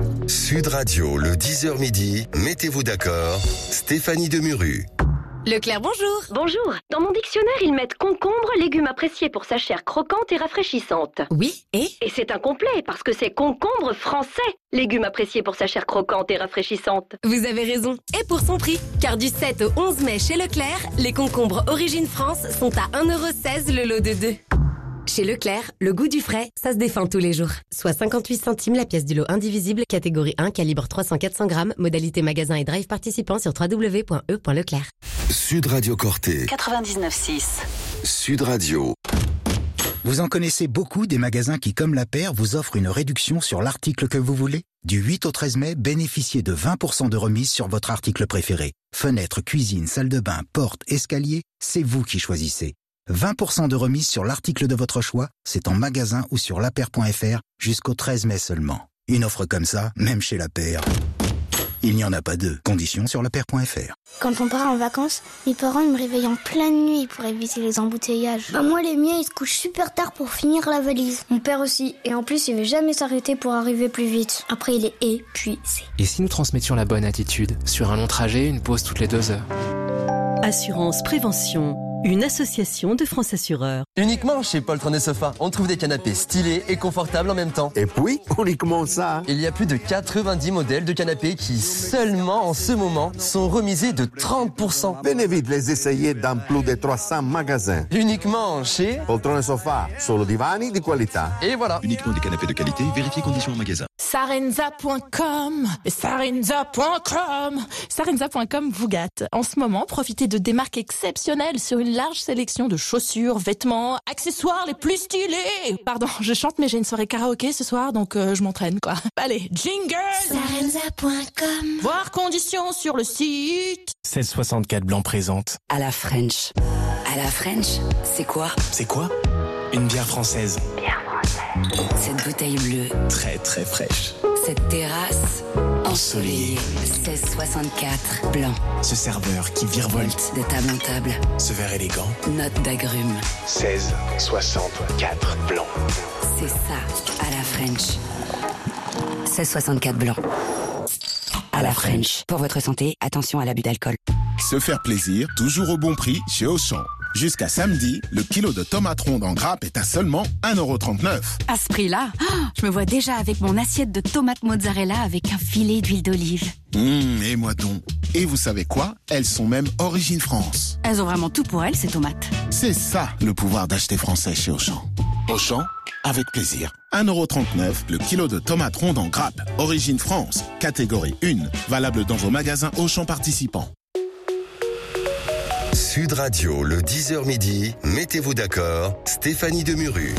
Sud Radio, le dix heures midi, mettez-vous d'accord, Stéphanie Demuru. Leclerc, bonjour. Bonjour. Dans mon dictionnaire, ils mettent concombre, légume apprécié pour sa chair croquante et rafraîchissante. Oui, et Et c'est incomplet parce que c'est concombre français, légume apprécié pour sa chair croquante et rafraîchissante. Vous avez raison. Et pour son prix, car du sept au onze mai chez Leclerc, les concombres Origine France sont à un euro seize le lot de deux. Chez Leclerc, le goût du frais, ça se défend tous les jours. Soit cinquante-huit centimes la pièce du lot indivisible, catégorie un, calibre trois cents à quatre cents grammes, modalité magasin et drive participant sur w w w point e point leclerc. Sud Radio Corté. quatre-vingt-dix-neuf six. Sud Radio. Vous en connaissez beaucoup des magasins qui, comme La Paire, vous offrent une réduction sur l'article que vous voulez? Du huit au treize mai, bénéficiez de vingt pour cent de remise sur votre article préféré. Fenêtre, cuisine, salle de bain, porte, escalier, c'est vous qui choisissez. vingt pour cent de remise sur l'article de votre choix, c'est en magasin ou sur lapaire point f r jusqu'au treize mai seulement. Une offre comme ça, même chez La Paire, il n'y en a pas deux. Conditions sur lapaire point f r. Quand on part en vacances, mes parents ils me réveillent en pleine nuit pour éviter les embouteillages. Bah moi les miens ils se couchent super tard pour finir la valise. Mon père aussi, et en plus il veut jamais s'arrêter pour arriver plus vite. Après il est épuisé. Et si nous transmettions la bonne attitude? Sur un long trajet, une pause toutes les deux heures. Assurance Prévention. une association de France Assureurs. Uniquement chez Poltron et Sofa, on trouve des canapés stylés et confortables en même temps. Et puis, uniquement ça. Il y a plus de quatre-vingt-dix modèles de canapés qui, seulement en ce moment, sont remisés de trente pour cent. Venez vite les essayer dans plus de trois cents magasins. Uniquement chez Poltron et Sofa, solo divani di qualità. Et voilà. Uniquement des canapés de qualité, vérifiez conditions en magasin. Sarenza point com, Sarenza point com, Sarenza point com vous gâte. En ce moment, profitez de démarques exceptionnelles sur une large sélection de chaussures, vêtements, accessoires les plus stylés. Pardon, je chante mais j'ai une soirée karaoké ce soir, donc euh, je m'entraîne quoi. Allez, jingle. Sarenza point com. Voir conditions sur le site. seize soixante-quatre blanc présente. À la French. À la French, c'est quoi? C'est quoi? Une bière française. Bière française. Cette bouteille bleue. Très très fraîche. Cette terrasse ensoleillée. seize soixante-quatre blanc. Ce serveur qui virevolte de table en table. Ce verre élégant. Note d'agrumes. seize soixante-quatre blanc. C'est ça, à la French. seize soixante-quatre blanc. À la French. Pour votre santé, attention à l'abus d'alcool. Se faire plaisir, toujours au bon prix chez Auchan. Jusqu'à samedi, le kilo de tomates rondes en grappe est à seulement un euro trente-neuf. À ce prix-là, oh, je me vois déjà avec mon assiette de tomates mozzarella avec un filet d'huile d'olive. Mmh, et moi donc. Et vous savez quoi? Elles sont même Origine France. Elles ont vraiment tout pour elles, ces tomates. C'est ça, le pouvoir d'acheter français chez Auchan. Auchan, avec plaisir. un euro trente-neuf, le kilo de tomates rondes en grappe. Origine France, catégorie un. Valable dans vos magasins Auchan participants. Sud Radio, le dix heures midi, mettez-vous d'accord, Stéphanie Demuru.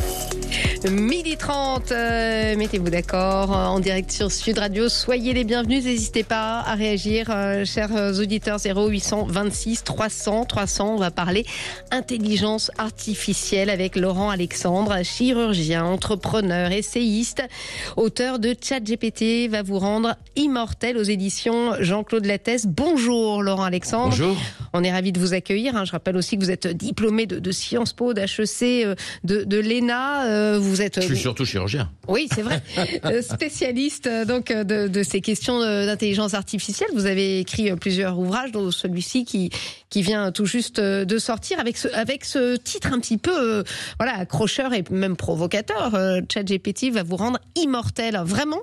Midi trente, euh, mettez-vous d'accord, en direct sur Sud Radio. Soyez les bienvenus, n'hésitez pas à réagir, euh, chers auditeurs. Zéro huit cent vingt-six trois cents trois cents. On va parler intelligence artificielle avec Laurent Alexandre, chirurgien, entrepreneur, essayiste, auteur de ChatGPT va vous rendre immortel aux éditions Jean-Claude Lattès. Bonjour Laurent Alexandre. Bonjour. On est ravis de vous accueillir. Hein. Je rappelle aussi que vous êtes diplômé de, de Sciences Po, d'H E C, de, de l'E N A. Euh, vous êtes. Je suis surtout chirurgien. Oui, c'est vrai. Spécialiste donc de, de ces questions d'intelligence artificielle. Vous avez écrit plusieurs ouvrages, dont celui-ci qui qui vient tout juste de sortir avec ce avec ce titre un petit peu euh, voilà accrocheur et même provocateur. Euh, ChatGPT va vous rendre immortel. Vraiment?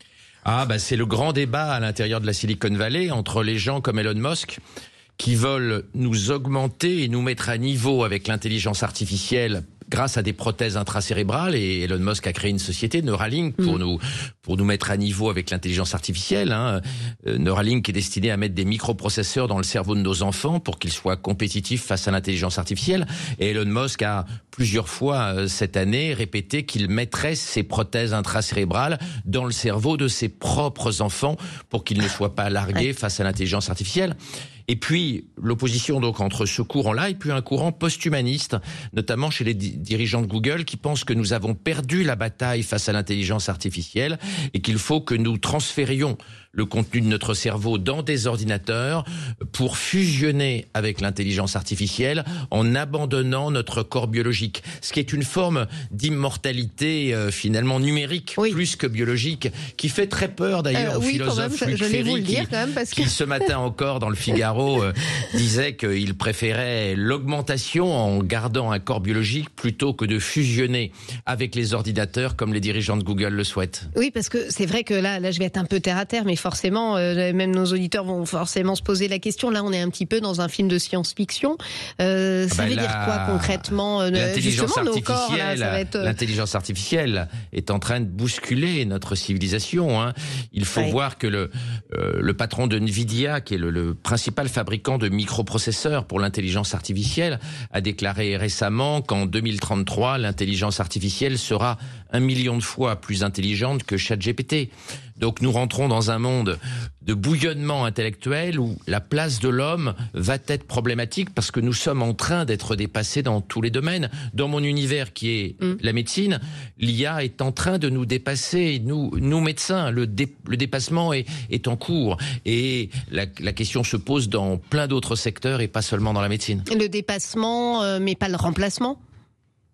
Ah bah c'est le grand débat à l'intérieur de la Silicon Valley entre les gens comme Elon Musk qui veulent nous augmenter et nous mettre à niveau avec l'intelligence artificielle grâce à des prothèses intracérébrales, et Elon Musk a créé une société, Neuralink, pour mmh. nous pour nous mettre à niveau avec l'intelligence artificielle. Hein. Neuralink est destiné à mettre des microprocesseurs dans le cerveau de nos enfants pour qu'ils soient compétitifs face à l'intelligence artificielle. Et Elon Musk a plusieurs fois cette année répété qu'il mettrait ces prothèses intracérébrales dans le cerveau de ses propres enfants pour qu'ils ne soient pas largués face à l'intelligence artificielle. Et puis, l'opposition donc entre ce courant-là et puis un courant post-humaniste, notamment chez les di- dirigeants de Google qui pensent que nous avons perdu la bataille face à l'intelligence artificielle et qu'il faut que nous transférions le contenu de notre cerveau dans des ordinateurs pour fusionner avec l'intelligence artificielle en abandonnant notre corps biologique. Ce qui est une forme d'immortalité euh, finalement numérique, oui. plus que biologique, qui fait très peur d'ailleurs euh, aux oui, philosophes Luc Ferry qui, quand parce que... qui ce matin encore dans le Figaro euh, disait qu'il préférait l'augmentation en gardant un corps biologique plutôt que de fusionner avec les ordinateurs comme les dirigeants de Google le souhaitent. Oui, parce que c'est vrai que là, là je vais être un peu terre à terre, mais forcément, euh, même nos auditeurs vont forcément se poser la question. Là, on est un petit peu dans un film de science-fiction. Euh, ça bah, veut la... dire quoi concrètement euh, L'intelligence justement, artificielle, nos corps, là, ça va être... l'intelligence artificielle est en train de bousculer notre civilisation. Hein. Il faut ouais. voir que le, euh, le patron de Nvidia, qui est le, le principal fabricant de microprocesseurs pour l'intelligence artificielle, a déclaré récemment qu'en deux mille trente-trois, l'intelligence artificielle sera un million de fois plus intelligente que ChatGPT. Donc nous rentrons dans un monde de bouillonnement intellectuel où la place de l'homme va être problématique parce que nous sommes en train d'être dépassés dans tous les domaines. Dans mon univers qui est mmh. la médecine, l'I A est en train de nous dépasser, nous, nous médecins, le, dé, le dépassement est, est en cours. Et la, la question se pose dans plein d'autres secteurs et pas seulement dans la médecine. Le dépassement, euh, mais pas le remplacement ?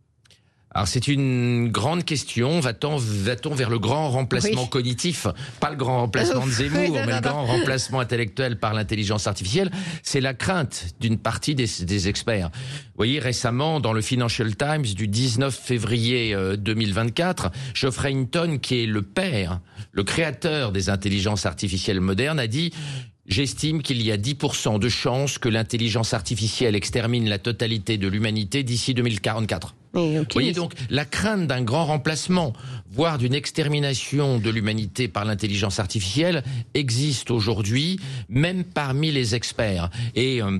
Alors c'est une grande question. Va-t-on, va-t-on vers le grand remplacement Oui. cognitif, pas le grand remplacement de Zemmour, Oui, non, mais non, le grand non. remplacement intellectuel par l'intelligence artificielle? C'est la crainte d'une partie des, des experts. Vous voyez, récemment, dans le Financial Times du dix-neuf février deux mille vingt-quatre, Geoffrey Hinton, qui est le père, le créateur des intelligences artificielles modernes, a dit: j'estime qu'il y a dix pour cent de chances que l'intelligence artificielle extermine la totalité de l'humanité d'ici deux mille quarante-quatre. Mais, Vous voyez donc la crainte d'un grand remplacement, voire d'une extermination de l'humanité par l'intelligence artificielle, existe aujourd'hui, même parmi les experts. Et euh,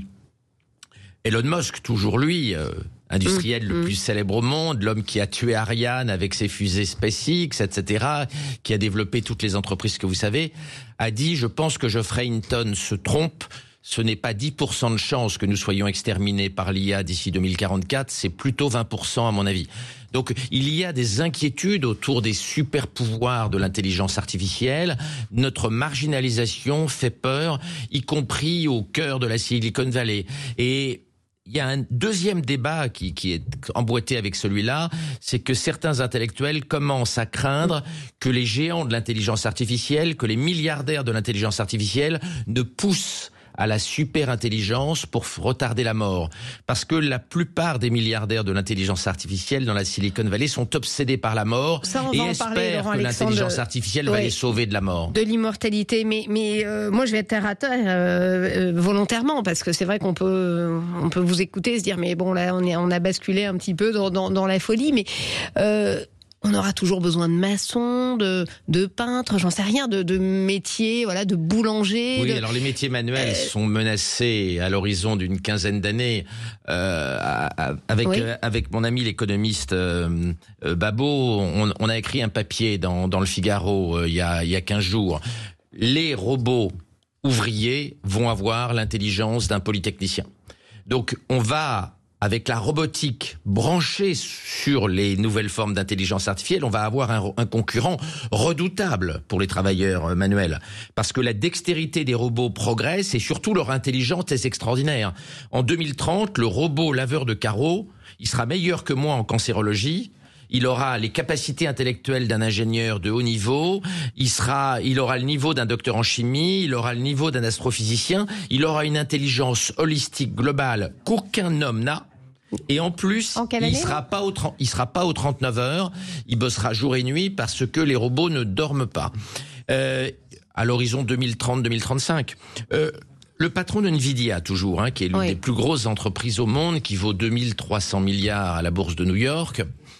Elon Musk, toujours lui, euh, industriel Mmh, le mmh. plus célèbre au monde, l'homme qui a tué Ariane avec ses fusées SpaceX, et cetera, qui a développé toutes les entreprises que vous savez, a dit: je pense que Geoffrey Hinton se trompe. Ce n'est pas dix pour cent de chance que nous soyons exterminés par l'I A d'ici deux mille quarante-quatre, c'est plutôt vingt pour cent à mon avis. Donc il y a des inquiétudes autour des super pouvoirs de l'intelligence artificielle. Notre marginalisation fait peur, y compris au cœur de la Silicon Valley. Et il y a un deuxième débat qui, qui est emboîté avec celui-là, c'est que certains intellectuels commencent à craindre que les géants de l'intelligence artificielle, que les milliardaires de l'intelligence artificielle ne poussent à la super-intelligence pour retarder la mort. Parce que la plupart des milliardaires de l'intelligence artificielle dans la Silicon Valley sont obsédés par la mort Ça, on et va en parler, espèrent Laurent que Alexandre. l'intelligence artificielle va Ouais. les sauver de la mort. De l'immortalité, mais mais euh, moi je vais être terre à terre euh, euh, volontairement, parce que c'est vrai qu'on peut on peut vous écouter et se dire mais bon là on est on a basculé un petit peu dans dans, dans la folie, mais euh, on aura toujours besoin de maçons, de de peintres, j'en sais rien, de de métiers, voilà, de boulanger. Oui, de... alors les métiers manuels Euh, sont menacés à l'horizon d'une quinzaine d'années. Euh, à- à- avec Oui. euh, avec mon ami l'économiste euh, euh, Babo, on, on a écrit un papier dans dans le Figaro euh, il y a il y a quinze jours. Les robots ouvriers vont avoir l'intelligence d'un polytechnicien. Donc on va, avec la robotique branchée sur les nouvelles formes d'intelligence artificielle, on va avoir un, un concurrent redoutable pour les travailleurs euh, manuels. Parce que la dextérité des robots progresse et surtout leur intelligence est extraordinaire. En deux mille trente, le robot laveur de carreaux, il sera meilleur que moi en cancérologie. Il aura les capacités intellectuelles d'un ingénieur de haut niveau, il sera, il aura le niveau d'un docteur en chimie, il aura le niveau d'un astrophysicien, il aura une intelligence holistique globale qu'aucun homme n'a. Et en plus, En quelle il année, sera pas au trente il sera pas aux trente-neuf heures, il bossera jour et nuit parce que les robots ne dorment pas. Euh, à l'horizon deux mille trente deux mille trente-cinq. Euh, Le patron de Nvidia, toujours, hein, qui est l'une Oui. des plus grosses entreprises au monde, qui vaut deux mille trois cents milliards à la bourse de New York,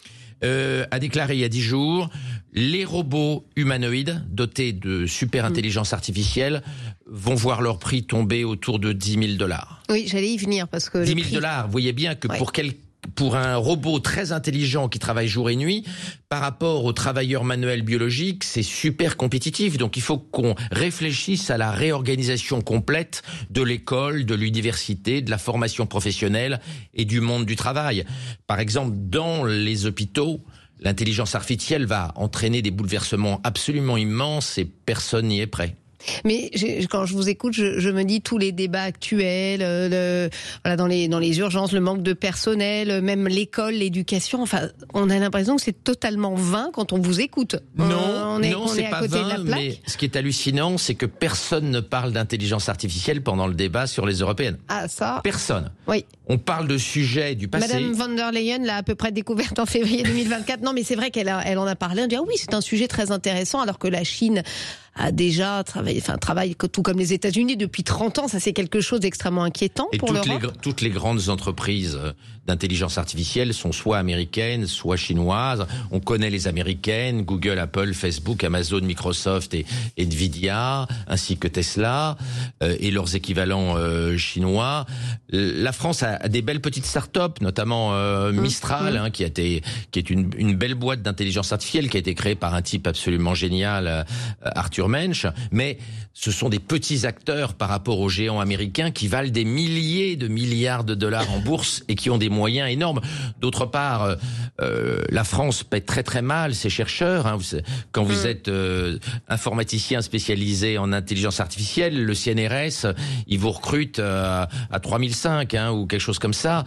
euh, a déclaré il y a dix jours, les robots humanoïdes dotés de super intelligence artificielle vont voir leur prix tomber autour de dix mille dollars. Oui, j'allais y venir parce que dix le mille prix- dollars, vous voyez bien que Ouais. pour quel pour un robot très intelligent qui travaille jour et nuit, par rapport aux travailleurs manuels biologiques, c'est super compétitif. Donc il faut qu'on réfléchisse à la réorganisation complète de l'école, de l'université, de la formation professionnelle et du monde du travail. Par exemple, dans les hôpitaux, l'intelligence artificielle va entraîner des bouleversements absolument immenses et personne n'y est prêt. Mais j'ai- quand je vous écoute, je, je me dis tous les débats actuels, euh, le, voilà, dans les dans les urgences, le manque de personnel, euh, même l'école, l'éducation. Enfin, on a l'impression que c'est totalement vain quand on vous écoute. Non, on est, non, on c'est est à pas côté de la vain, plaque. mais ce qui est hallucinant, c'est que personne ne parle d'intelligence artificielle pendant le débat sur les européennes. Ah ça. Personne. Oui. On parle de sujets du passé. Madame von der Leyen l'a à peu près découverte en février deux mille vingt-quatre. Non, mais c'est vrai qu'elle a- elle en a parlé. On dit ah oui, c'est un sujet très intéressant, alors que la Chine a déjà travaillé, enfin travaille tout comme les États-Unis depuis trente ans. Ça, c'est quelque chose d'extrêmement inquiétant Et pour toutes les, l'Europe. gr- toutes les grandes entreprises euh, d'intelligence artificielle sont soit américaines, soit chinoises. On connaît les américaines, Google, Apple, Facebook, Amazon, Microsoft et, et Nvidia, ainsi que Tesla euh, et leurs équivalents euh, chinois. Euh, La France a, a des belles petites start-up, notamment euh, Mistral, Mmh. hein, qui, a été, qui est une, une belle boîte d'intelligence artificielle qui a été créée par un type absolument génial, euh, Arthur surmensch, mais ce sont des petits acteurs par rapport aux géants américains qui valent des milliers de milliards de dollars en bourse et qui ont des moyens énormes. D'autre part, euh, la France paie très très mal ses chercheurs. Hein. Quand vous mmh. êtes euh, informaticien spécialisé en intelligence artificielle, le C N R S, il vous recrute euh, à trois mille cinq hein, ou quelque chose comme ça.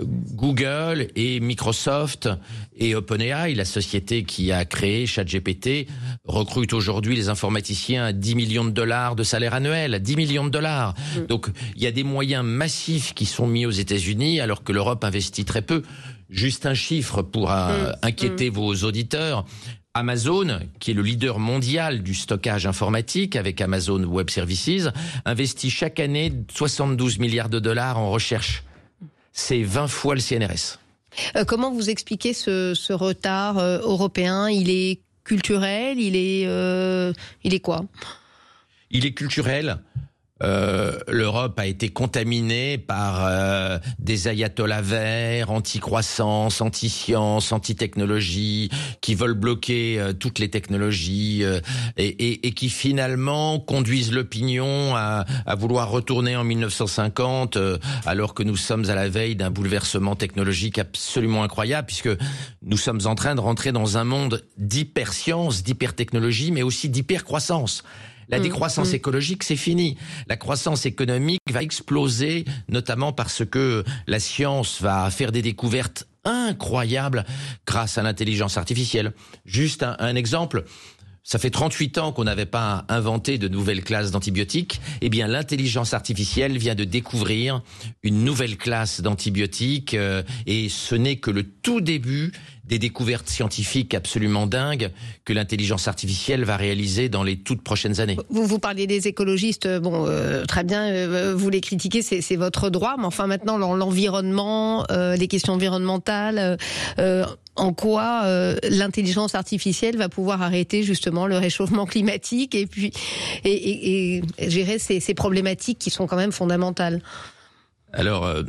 Google et Microsoft et OpenAI, la société qui a créé ChatGPT, recrutent aujourd'hui les informaticiens à dix millions de dollars de salaire annuel, dix millions de dollars. Mmh. Donc, il y a des moyens massifs qui sont mis aux États-Unis alors que l'Europe investit très peu. Juste un chiffre pour euh, mmh. inquiéter mmh. vos auditeurs. Amazon, qui est le leader mondial du stockage informatique avec Amazon Web Services, investit chaque année soixante-douze milliards de dollars en recherche. C'est vingt fois le C N R S. Euh, comment vous expliquez ce, ce retard euh, européen ? Il est culturel ? Il est, euh, il est quoi ? Il est culturel. Euh, L'Europe a été contaminée par euh, des ayatollahs verts, anti-croissance, anti-science, anti-technologie, qui veulent bloquer euh, toutes les technologies euh, et, et, et qui finalement conduisent l'opinion à, à vouloir retourner en mille neuf cent cinquante euh, alors que nous sommes à la veille d'un bouleversement technologique absolument incroyable puisque nous sommes en train de rentrer dans un monde d'hyper-science, d'hyper-technologie mais aussi d'hyper-croissance. La décroissance mmh, mmh. écologique, c'est fini. La croissance économique va exploser, notamment parce que la science va faire des découvertes incroyables grâce à l'intelligence artificielle. Juste un, un exemple. Ça fait trente-huit ans qu'on n'avait pas inventé de nouvelles classes d'antibiotiques. Eh bien, l'intelligence artificielle vient de découvrir une nouvelle classe d'antibiotiques euh, et ce n'est que le tout début des découvertes scientifiques absolument dingues que l'intelligence artificielle va réaliser dans les toutes prochaines années. Vous vous parliez des écologistes, bon, euh, très bien, euh, vous les critiquez, c'est, c'est votre droit, mais enfin maintenant, l'environnement, euh, les questions environnementales, euh, en quoi euh, l'intelligence artificielle va pouvoir arrêter justement le réchauffement climatique et puis et, et, et gérer ces, ces problématiques qui sont quand même fondamentales. Alors, euh,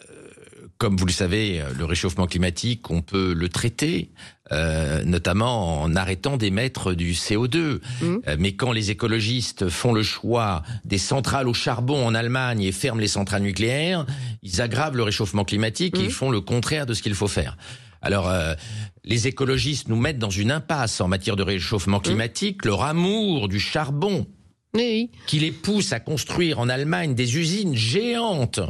comme vous le savez, le réchauffement climatique, on peut le traiter, euh, notamment en arrêtant d'émettre du C O deux. Mmh. Euh, mais quand les écologistes font le choix des centrales au charbon en Allemagne et ferment les centrales nucléaires, ils aggravent le réchauffement climatique mmh. et ils font le contraire de ce qu'il faut faire. Alors, euh, les écologistes nous mettent dans une impasse en matière de réchauffement climatique. Mmh. Leur amour du charbon, oui. qui les pousse à construire en Allemagne des usines géantes,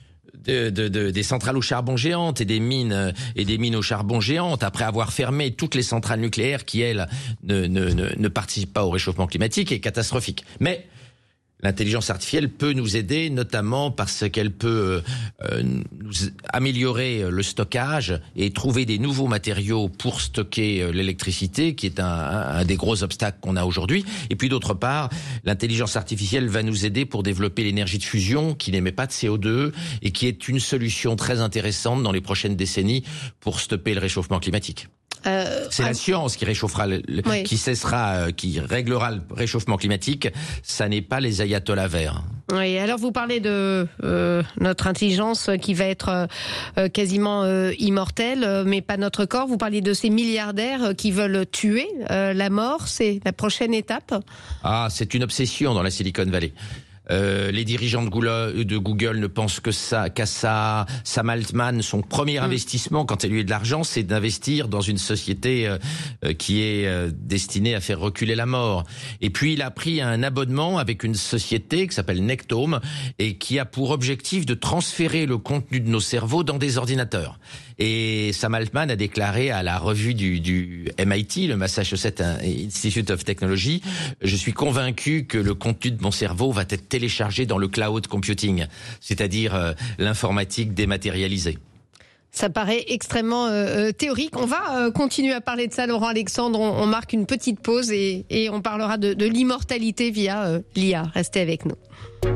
de, de, de, des centrales au charbon géantes et des mines et des mines au charbon géantes, après avoir fermé toutes les centrales nucléaires qui, elles, ne, ne, ne, ne participent pas au réchauffement climatique, est catastrophique. Mais l'intelligence artificielle peut nous aider, notamment parce qu'elle peut euh, nous améliorer le stockage et trouver des nouveaux matériaux pour stocker l'électricité, qui est un, un des gros obstacles qu'on a aujourd'hui. Et puis d'autre part, l'intelligence artificielle va nous aider pour développer l'énergie de fusion qui n'émet pas de C O deux et qui est une solution très intéressante dans les prochaines décennies pour stopper le réchauffement climatique. Euh, c'est ah, la science qui réchauffera, le, oui. qui cessera, euh, qui réglera le réchauffement climatique. Ça n'est pas les ayatollahs verts. Oui. Alors vous parlez de euh, notre intelligence qui va être euh, quasiment euh, immortelle, mais pas notre corps. Vous parliez de ces milliardaires qui veulent tuer euh, la mort. C'est la prochaine étape. Ah, c'est une obsession dans la Silicon Valley. Euh, les dirigeants de Google, de Google ne pensent que ça, qu'à ça. Sam Altman, son premier mmh. investissement, quand elle lui est de l'argent, c'est d'investir dans une société euh, qui est euh, destinée à faire reculer la mort. Et puis il a pris un abonnement avec une société qui s'appelle Nectome et qui a pour objectif de transférer le contenu de nos cerveaux dans des ordinateurs. Et Sam Altman a déclaré à la revue du, du M I T, le Massachusetts Institute of Technology, je suis convaincu que le contenu de mon cerveau va être téléchargé dans le cloud computing, c'est-à-dire euh, l'informatique dématérialisée. Ça paraît extrêmement euh, théorique. On va euh, continuer à parler de ça, Laurent Alexandre. On, on marque une petite pause et, et on parlera de, de l'immortalité via euh, l'I A. Restez avec nous.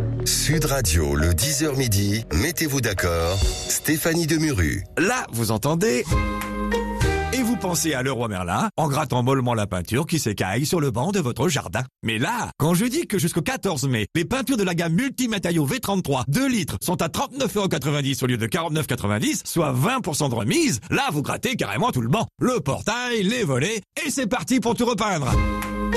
Sud Radio, le dix heures midi, mettez-vous d'accord, Stéphanie Demuru. Là, vous entendez ? Et vous pensez à Leroy Merlin en grattant mollement la peinture qui s'écaille sur le banc de votre jardin. Mais là, quand je dis que jusqu'au quatorze mai, les peintures de la gamme multimatériaux V trente-trois deux litres sont à trente-neuf euros quatre-vingt-dix au lieu de quarante-neuf euros quatre-vingt-dix, soit vingt pour cent de remise, là vous grattez carrément tout le banc. Le portail, les volets, et c'est parti pour tout repeindre.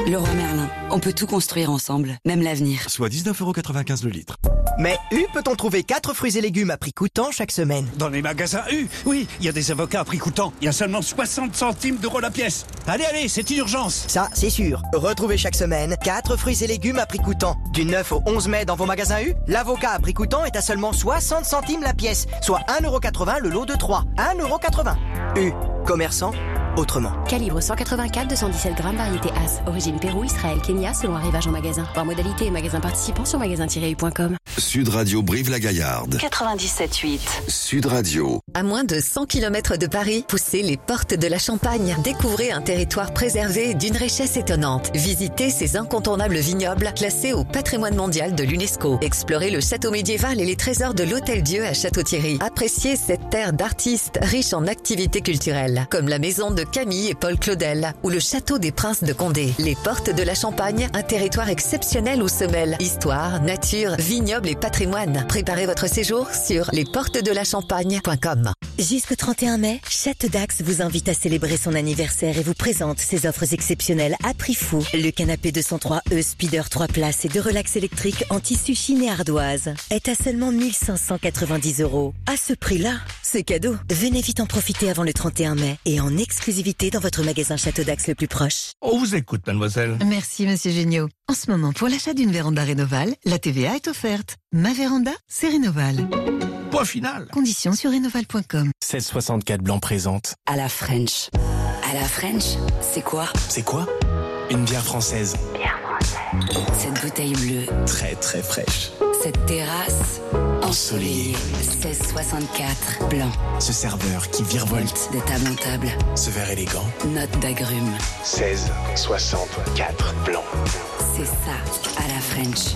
Leroy Merlin, on peut tout construire ensemble, même l'avenir. Soit dix-neuf euros quatre-vingt-quinze le litre. Mais U peut-on trouver quatre fruits et légumes à prix coûtant chaque semaine? Dans les magasins U, oui, il y a des avocats à prix coûtant. Il y a seulement soixante centimes d'euros la pièce. Allez, allez, c'est une urgence. Ça, c'est sûr. Retrouvez chaque semaine quatre fruits et légumes à prix coûtant. Du neuf au onze mai dans vos magasins U, l'avocat à prix coûtant est à seulement soixante centimes la pièce, soit un euro quatre-vingts le lot de trois. un euro quatre-vingts. U, commerçant autrement. Calibre cent quatre-vingt-quatre, deux cent dix-sept grammes, variété As. Origine Pérou, Israël, Kenya, selon arrivage en magasin. Par modalité et magasin participant sur magasin tiret u point com. Sud Radio Brive-la-Gaillarde. quatre-vingt-dix-sept huit. Sud Radio. À moins de cent kilomètres de Paris, poussez les portes de la Champagne. Découvrez un territoire préservé d'une richesse étonnante. Visitez ces incontournables vignobles classés au patrimoine mondial de l'UNESCO. Explorez le château médiéval et les trésors de l'Hôtel-Dieu à Château-Thierry. Appréciez cette terre d'artistes riche en activités culturelles, comme la maison de Camille et Paul Claudel ou le château des Princes de Condé. Les portes de la Champagne, un territoire exceptionnel où se mêlent histoire, nature, vignobles et patrimoine. Préparez votre séjour sur les portes de la champagne point com. Jusqu'au trente et un mai, Château d'Axe vous invite à célébrer son anniversaire et vous présente ses offres exceptionnelles à prix fou. Le canapé deux cent trois E Speeder trois places et deux relax électriques en tissu Chine et ardoise est à seulement mille cinq cent quatre-vingt-dix euros. À ce prix-là, c'est cadeau. Venez vite en profiter avant le trente et un mai et en exclusivité dans votre magasin Château d'Axe le plus proche. On vous écoute, mademoiselle. Merci, monsieur Géniaud. En ce moment, pour l'achat d'une véranda Rénoval, la T V A est offerte. Ma véranda, c'est Rénoval. Point final. Conditions sur rénoval point com. seize soixante-quatre Blanc présente. À la French. À la French, c'est quoi? C'est quoi? Une bière française. Bière française. Cette bouteille bleue. Très très fraîche. Cette terrasse ensoleillée. seize soixante-quatre Blanc. Ce serveur qui virevolte. De table en table. Ce verre élégant. Note d'agrumes. seize soixante-quatre Blanc. C'est ça, à la French.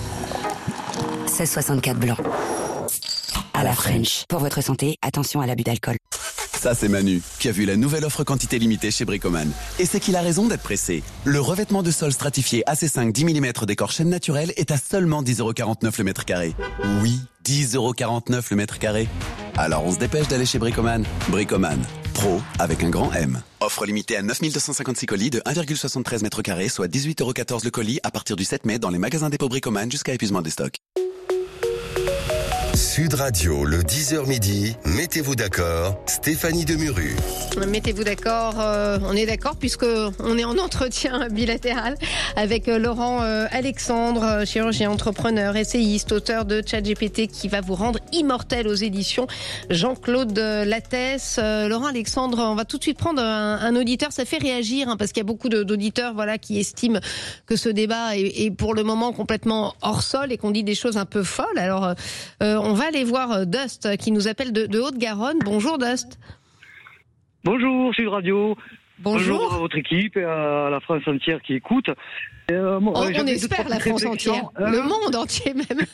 seize soixante-quatre Blanc. À la French. Pour votre santé, attention à l'abus d'alcool. Ça, c'est Manu, qui a vu la nouvelle offre quantité limitée chez Bricoman. Et c'est qu'il a raison d'être pressé. Le revêtement de sol stratifié A C cinq dix millimètres décor chêne naturel est à seulement dix euros quarante-neuf le mètre carré. Oui, dix euros quarante-neuf le mètre carré. Alors on se dépêche d'aller chez Bricoman. Bricoman. Pro avec un grand M. Offre limitée à neuf mille deux cent cinquante-six colis de un virgule soixante-treize mètres carrés, soit dix-huit euros quatorze le colis à partir du sept mai dans les magasins dépôt Bricoman jusqu'à épuisement des stocks. Sud Radio, le dix heures midi, mettez-vous d'accord, Stéphanie Demuru. Mettez-vous d'accord, euh, on est d'accord puisque on est en entretien bilatéral avec euh, Laurent euh, Alexandre, chirurgien, entrepreneur, essayiste, auteur de ChatGPT qui va vous rendre immortel aux éditions Jean-Claude Lattès. Euh, Laurent Alexandre, on va tout de suite prendre un, un auditeur, ça fait réagir hein, parce qu'il y a beaucoup de, d'auditeurs voilà, qui estiment que ce débat est, est pour le moment complètement hors sol et qu'on dit des choses un peu folles. Alors euh, on va aller voir Dust qui nous appelle de, de Haute-Garonne. Bonjour Dust. Bonjour Sud Radio. Bonjour. Bonjour à votre équipe et à la France entière qui écoute. Euh, bon, on, on espère la France entière, hein, le monde entier même.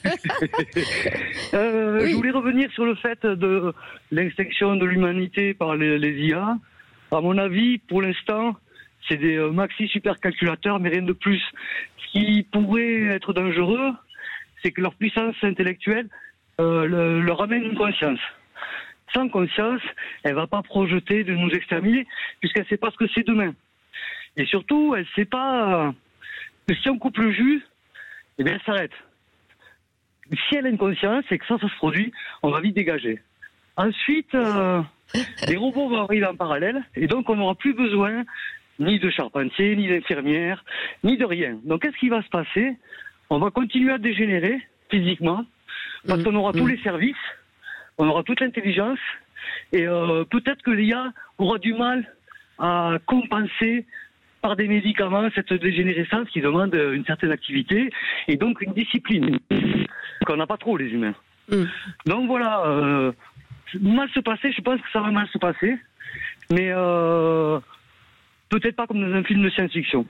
euh, oui. Je voulais revenir sur le fait de l'extinction de l'humanité par les, les I A. À mon avis, pour l'instant, c'est des euh, maxi supercalculateurs, mais rien de plus. Ce qui pourrait être dangereux, c'est que leur puissance intellectuelle euh, le, leur amène une conscience. Sans conscience, elle va pas projeter de nous exterminer, puisqu'elle sait pas ce que c'est demain. Et surtout, elle sait pas que si on coupe le jus, eh bien, elle s'arrête. Si elle a une conscience et que ça, ça se produit, on va vite dégager. Ensuite, euh, les robots vont arriver en parallèle, et donc on n'aura plus besoin ni de charpentiers, ni d'infirmières, ni de rien. Donc, qu'est-ce qui va se passer? On va continuer à dégénérer physiquement, parce qu'on aura tous les services, on aura toute l'intelligence, et euh, peut-être que l'I A aura du mal à compenser par des médicaments cette dégénérescence qui demande une certaine activité, et donc une discipline qu'on n'a pas trop les humains. Mm. Donc voilà, euh, mal se passer, je pense que ça va mal se passer, mais euh, peut-être pas comme dans un film de science-fiction.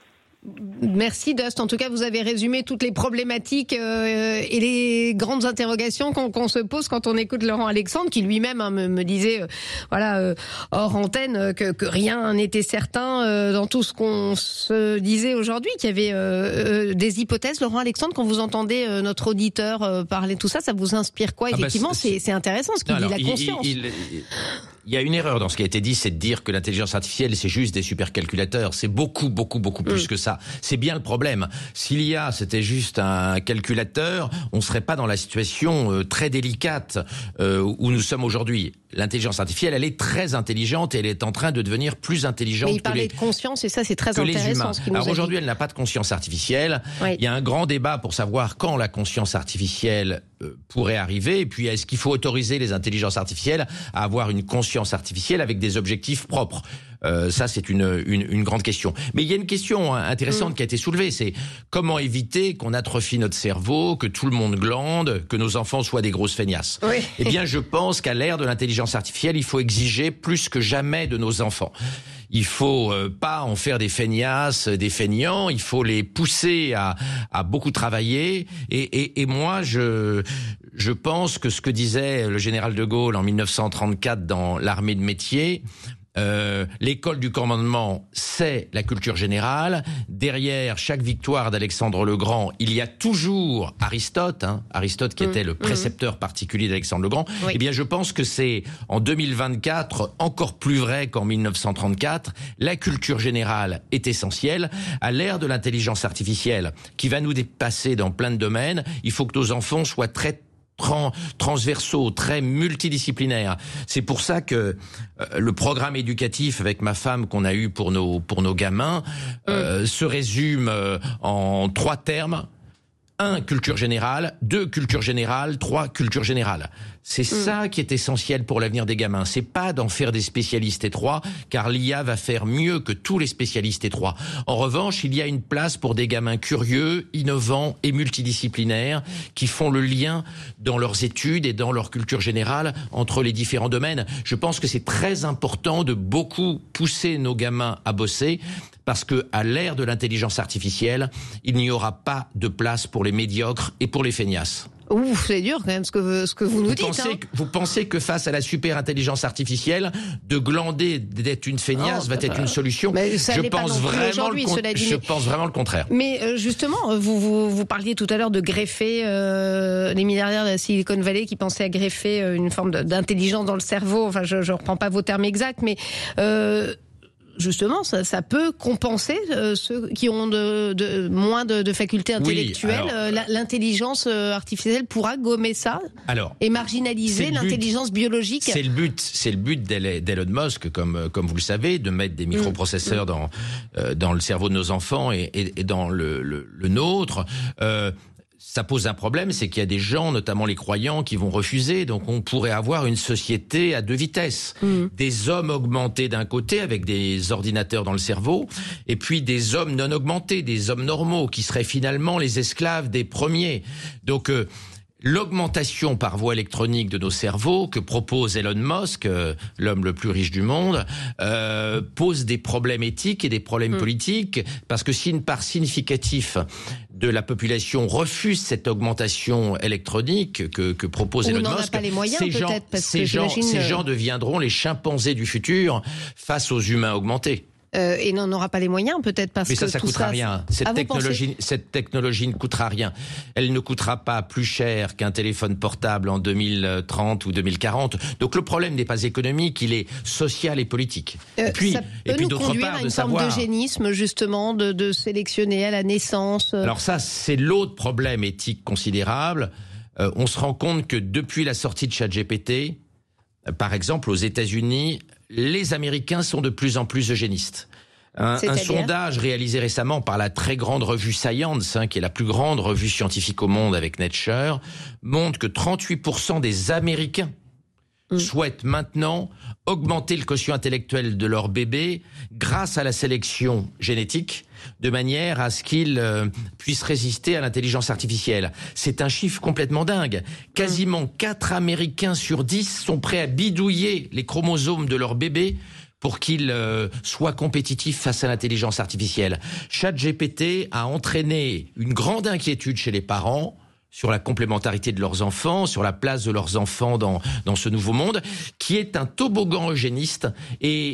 Merci Dust. En tout cas, vous avez résumé toutes les problématiques euh, et les grandes interrogations qu'on, qu'on se pose quand on écoute Laurent Alexandre, qui lui-même hein, me, me disait, euh, voilà, euh, hors antenne, euh, que, que rien n'était certain euh, dans tout ce qu'on se disait aujourd'hui, qu'il y avait euh, euh, des hypothèses. Laurent Alexandre, quand vous entendez euh, notre auditeur euh, parler de tout ça, ça vous inspire quoi? Effectivement, ah bah c'est, c'est, c'est intéressant ce qu'il non, dit, alors, la conscience. Il, il, il... il y a une erreur dans ce qui a été dit, c'est de dire que l'intelligence artificielle, c'est juste des supercalculateurs. C'est beaucoup, beaucoup, beaucoup plus mmh. que ça. C'est bien le problème. Si l'I A, c'était juste un calculateur, on serait pas dans la situation euh, très délicate euh, où nous sommes aujourd'hui. L'intelligence artificielle, elle est très intelligente et elle est en train de devenir plus intelligente. Mais il que parlait les, de conscience et ça, c'est très que les intéressant. humains. Ce qu'il nous Alors a aujourd'hui, dit. elle n'a pas de conscience artificielle. Oui. Il y a un grand débat pour savoir quand la conscience artificielle euh, pourrait arriver. Et puis, est-ce qu'il faut autoriser les intelligences artificielles à avoir une conscience artificielle avec des objectifs propres? Euh, ça, c'est une, une, une grande question. Mais il y a une question intéressante mmh. qui a été soulevée, c'est comment éviter qu'on atrophie notre cerveau, que tout le monde glande, que nos enfants soient des grosses feignasses. Oui. Eh bien, je pense qu'à l'ère de l'intelligence artificielle, il faut exiger plus que jamais de nos enfants. Il faut euh, pas en faire des feignasses, des feignants. Il faut les pousser à, à beaucoup travailler. Et, et, et moi, je, je pense que ce que disait le général de Gaulle en mille neuf cent trente-quatre dans l'armée de métier, Euh, l'école du commandement, c'est la culture générale. Derrière chaque victoire d'Alexandre le Grand, il y a toujours Aristote, hein, Aristote qui mmh, était le précepteur mmh. particulier d'Alexandre le Grand. Oui. Eh bien, je pense que c'est en deux mille vingt-quatre encore plus vrai qu'en mille neuf cent trente-quatre. La culture générale est essentielle. À l'ère de l'intelligence artificielle, qui va nous dépasser dans plein de domaines, il faut que nos enfants soient très transversaux, très multidisciplinaires. C'est pour ça que euh, le programme éducatif avec ma femme qu'on a eu pour nos pour nos gamins euh, mmh. se résume euh, en trois termes. Un, culture générale. Deux, culture générale. Trois, culture générale. C'est mmh. ça qui est essentiel pour l'avenir des gamins. C'est pas d'en faire des spécialistes étroits, car l'I A va faire mieux que tous les spécialistes étroits. En revanche, il y a une place pour des gamins curieux, innovants et multidisciplinaires, qui font le lien dans leurs études et dans leur culture générale entre les différents domaines. Je pense que c'est très important de beaucoup pousser nos gamins à bosser, parce que à l'ère de l'intelligence artificielle, il n'y aura pas de place pour les médiocres et pour les feignasses. Ouf, c'est dur quand même ce que, ce que vous nous vous dites. Pensez, hein. Vous pensez que face à la super intelligence artificielle, de glander, d'être une feignasse, oh, va être une solution? Mais ça je, n'est pense pas vraiment le con... je pense vraiment le contraire. Mais euh, justement, vous, vous, vous parliez tout à l'heure de greffer euh, les milliardaires de la Silicon Valley qui pensaient à greffer euh, une forme d'intelligence dans le cerveau. Enfin, je ne reprends pas vos termes exacts, mais... Euh, Justement, ça, ça peut compenser euh, ceux qui ont de, de, moins de, de facultés intellectuelles. Oui, alors, euh, l'intelligence artificielle pourra gommer ça alors, et marginaliser l'intelligence biologique. C'est le but, c'est le but d'Elon Musk, comme comme vous le savez, de mettre des microprocesseurs mmh. dans euh, dans le cerveau de nos enfants et, et, et dans le, le, le nôtre. Euh, Ça pose un problème, c'est qu'il y a des gens, notamment les croyants, qui vont refuser. Donc on pourrait avoir une société à deux vitesses. Mmh. Des hommes augmentés d'un côté, avec des ordinateurs dans le cerveau, et puis des hommes non augmentés, des hommes normaux, qui seraient finalement les esclaves des premiers. Donc... Euh, L'augmentation par voie électronique de nos cerveaux que propose Elon Musk, euh, l'homme le plus riche du monde, euh, pose des problèmes éthiques et des problèmes mmh. politiques, parce que si une part significative de la population refuse cette augmentation électronique que, que propose Ou Elon n'en Musk, a pas les moyens, ces, gens, parce ces, que gens, ces euh... gens deviendront les chimpanzés du futur face aux humains augmentés. Euh, et n'en aura pas les moyens, peut-être parce Mais ça, que ça tout coûtera ça, rien. Cette ah, technologie, cette technologie ne coûtera rien. Elle ne coûtera pas plus cher qu'un téléphone portable en deux mille trente ou deux mille quarante. Donc le problème n'est pas économique, il est social et politique. Euh, et puis, ça peut et puis nous d'autre conduire part, à une de forme savoir. d'eugénisme, justement, de, de sélectionner à la naissance. Alors ça, c'est l'autre problème éthique considérable. Euh, on se rend compte que depuis la sortie de ChatGPT, euh, par exemple aux États-Unis, les Américains sont de plus en plus eugénistes. Un, un sondage réalisé récemment par la très grande revue Science, hein, qui est la plus grande revue scientifique au monde avec Nature, montre que trente-huit pour cent des Américains mmh. souhaitent maintenant augmenter le quotient intellectuel de leur bébé grâce à la sélection génétique, de manière à ce qu'ils euh, puissent résister à l'intelligence artificielle. C'est un chiffre complètement dingue. Quasiment quatre Américains sur dix sont prêts à bidouiller les chromosomes de leur bébé pour qu'ils euh, soient compétitifs face à l'intelligence artificielle. ChatGPT a entraîné une grande inquiétude chez les parents sur la complémentarité de leurs enfants, sur la place de leurs enfants dans, dans ce nouveau monde, qui est un toboggan eugéniste. Et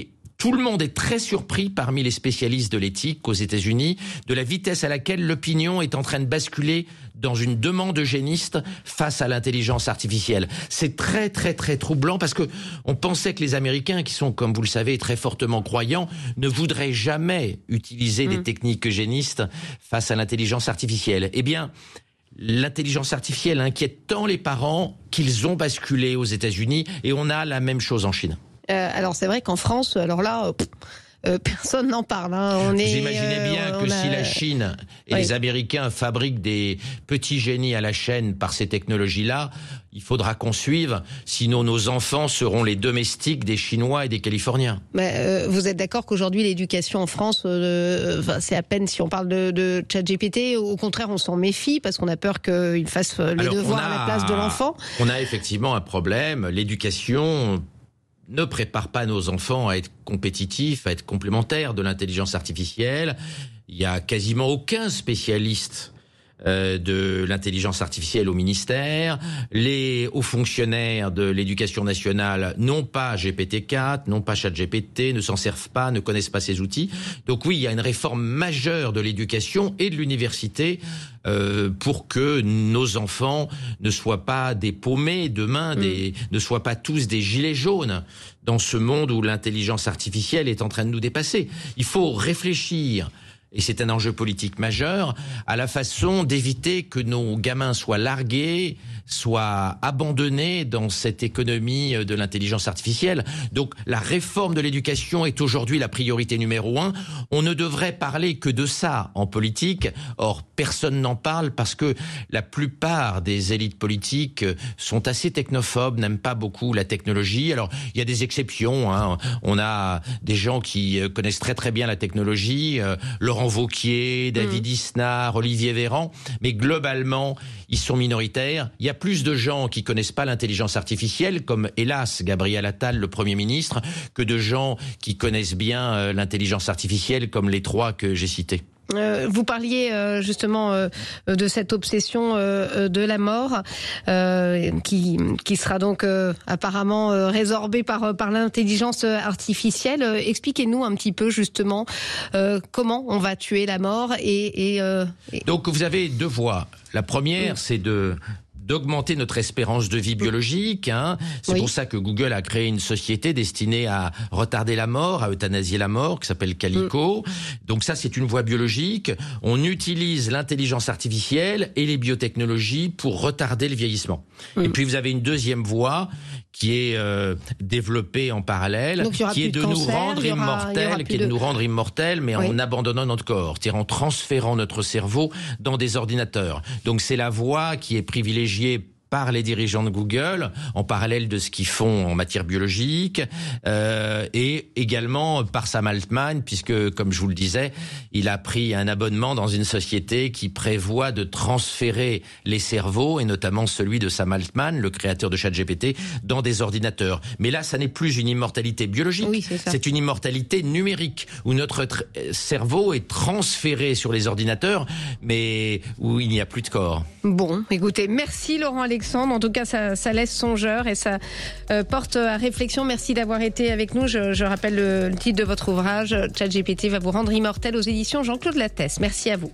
tout le monde est très surpris parmi les spécialistes de l'éthique aux États-Unis de la vitesse à laquelle l'opinion est en train de basculer dans une demande eugéniste face à l'intelligence artificielle. C'est très très très troublant parce que on pensait que les Américains, qui sont, comme vous le savez, très fortement croyants, ne voudraient jamais utiliser mmh. des techniques eugénistes face à l'intelligence artificielle. Eh bien, l'intelligence artificielle inquiète tant les parents qu'ils ont basculé aux États-Unis et on a la même chose en Chine. Euh, alors c'est vrai qu'en France, alors là... Pff... Euh, personne n'en parle. Hein. On Vous est, imaginez bien euh, que a... si la Chine et oui. les Américains fabriquent des petits génies à la chaîne par ces technologies-là, il faudra qu'on suive, sinon nos enfants seront les domestiques des Chinois et des Californiens. Mais, euh, vous êtes d'accord qu'aujourd'hui l'éducation en France, euh, enfin, c'est à peine si on parle de, de ChatGPT, au contraire on s'en méfie parce qu'on a peur qu'il fasse les Alors, devoirs a, à la place de l'enfant. On a effectivement un problème. L'éducation ne prépare pas nos enfants à être compétitifs, à être complémentaires de l'intelligence artificielle. Il y a quasiment aucun spécialiste euh, de l'intelligence artificielle au ministère. Les hauts fonctionnaires de l'éducation nationale n'ont pas G P T quatre, n'ont pas ChatGPT, ne s'en servent pas, ne connaissent pas ces outils. Donc oui, il y a une réforme majeure de l'éducation et de l'université euh, pour que nos enfants ne soient pas des paumés demain, mmh. des, ne soient pas tous des gilets jaunes dans ce monde où l'intelligence artificielle est en train de nous dépasser. Il faut réfléchir, et c'est un enjeu politique majeur, à la façon d'éviter que nos gamins soient largués, soient abandonnés dans cette économie de l'intelligence artificielle. Donc la réforme de l'éducation est aujourd'hui la priorité numéro un. On ne devrait parler que de ça en politique. Or, personne n'en parle parce que la plupart des élites politiques sont assez technophobes, n'aiment pas beaucoup la technologie. Alors, il y a des exceptions, hein. On a des gens qui connaissent très très bien la technologie, euh, Laurent Wauquiez, David mmh. Isnard, Olivier Véran, mais globalement, ils sont minoritaires. Il y a plus de gens qui connaissent pas l'intelligence artificielle, comme hélas Gabriel Attal, le Premier ministre, que de gens qui connaissent bien euh, l'intelligence artificielle, comme les trois que j'ai cités. Euh, vous parliez euh, justement euh, de cette obsession euh, de la mort euh, qui qui sera donc euh, apparemment euh, résorbée par par l'intelligence artificielle. Euh, expliquez-nous un petit peu justement euh, comment on va tuer la mort et, et, euh, et... Donc vous avez deux voies. La première, mmh. c'est de d'augmenter notre espérance de vie biologique. Hein. C'est oui. pour ça que Google a créé une société destinée à retarder la mort, à euthanasier la mort, qui s'appelle Calico. Mm. Donc ça, c'est une voie biologique. On utilise l'intelligence artificielle et les biotechnologies pour retarder le vieillissement. Mm. Et puis vous avez une deuxième voie qui est euh, développée en parallèle, Donc, qui est de, de cancer, nous rendre aura, immortels, qui est de... de nous rendre immortels, mais oui. en abandonnant notre corps, c'est-à-dire en transférant notre cerveau dans des ordinateurs. Donc c'est la voie qui est privilégiée par les dirigeants de Google, en parallèle de ce qu'ils font en matière biologique, euh, et également par Sam Altman, puisque, comme je vous le disais, il a pris un abonnement dans une société qui prévoit de transférer les cerveaux, et notamment celui de Sam Altman, le créateur de ChatGPT, dans des ordinateurs. Mais là, ça n'est plus une immortalité biologique, oui, c'est ça. C'est une immortalité numérique, où notre tr- cerveau est transféré sur les ordinateurs, mais où il n'y a plus de corps. Bon, écoutez, merci Laurent Alexandre. En tout cas, ça, ça laisse songeur et ça euh, porte à réflexion. Merci d'avoir été avec nous. Je, je rappelle le, le titre de votre ouvrage, ChatGPT va vous rendre immortel, aux éditions Jean-Claude Lattès. Merci à vous.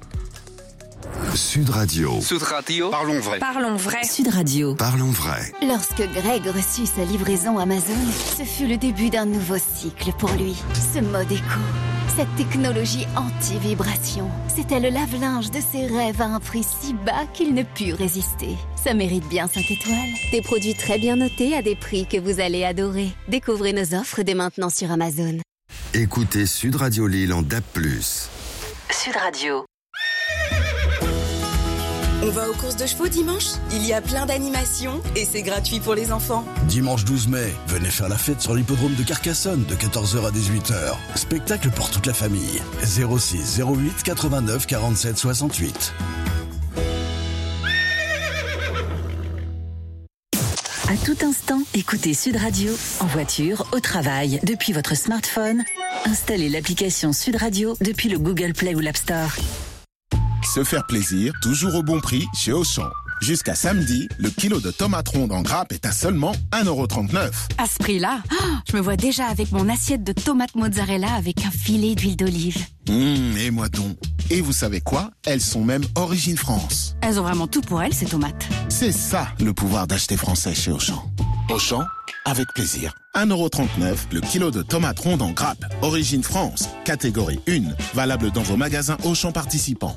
Sud Radio. Sud Radio. Parlons vrai. Parlons vrai. Sud Radio. Parlons vrai. Lorsque Greg reçut sa livraison Amazon, ce fut le début d'un nouveau cycle pour lui. Ce mode éco, cette technologie anti-vibration, c'était le lave-linge de ses rêves à un prix si bas qu'il ne put résister. Ça mérite bien cinq étoiles. Des produits très bien notés à des prix que vous allez adorer. Découvrez nos offres dès maintenant sur Amazon. Écoutez Sud Radio Lille en D A B plus. Sud Radio. On va aux courses de chevaux dimanche ? Il y a plein d'animations et c'est gratuit pour les enfants. Dimanche douze mai, venez faire la fête sur l'hippodrome de Carcassonne de quatorze heures à dix-huit heures. Spectacle pour toute la famille. zéro six zéro huit quatre-vingt-neuf quarante-sept soixante-huit. À tout instant, écoutez Sud Radio en voiture, au travail, depuis votre smartphone. Installez l'application Sud Radio depuis le Google Play ou l'App Store. Se faire plaisir, toujours au bon prix chez Auchan. Jusqu'à samedi, le kilo de tomates rondes en grappe est à seulement un euro trente-neuf. À ce prix-là, oh, je me vois déjà avec mon assiette de tomates mozzarella avec un filet d'huile d'olive. Mmh, et moi donc. Et vous savez quoi? Elles sont même Origine France. Elles ont vraiment tout pour elles, ces tomates. C'est ça, le pouvoir d'acheter français chez Auchan. Auchan, avec plaisir. un euro trente-neuf le kilo de tomates rondes en grappe. Origine France, catégorie un. Valable dans vos magasins Auchan participants.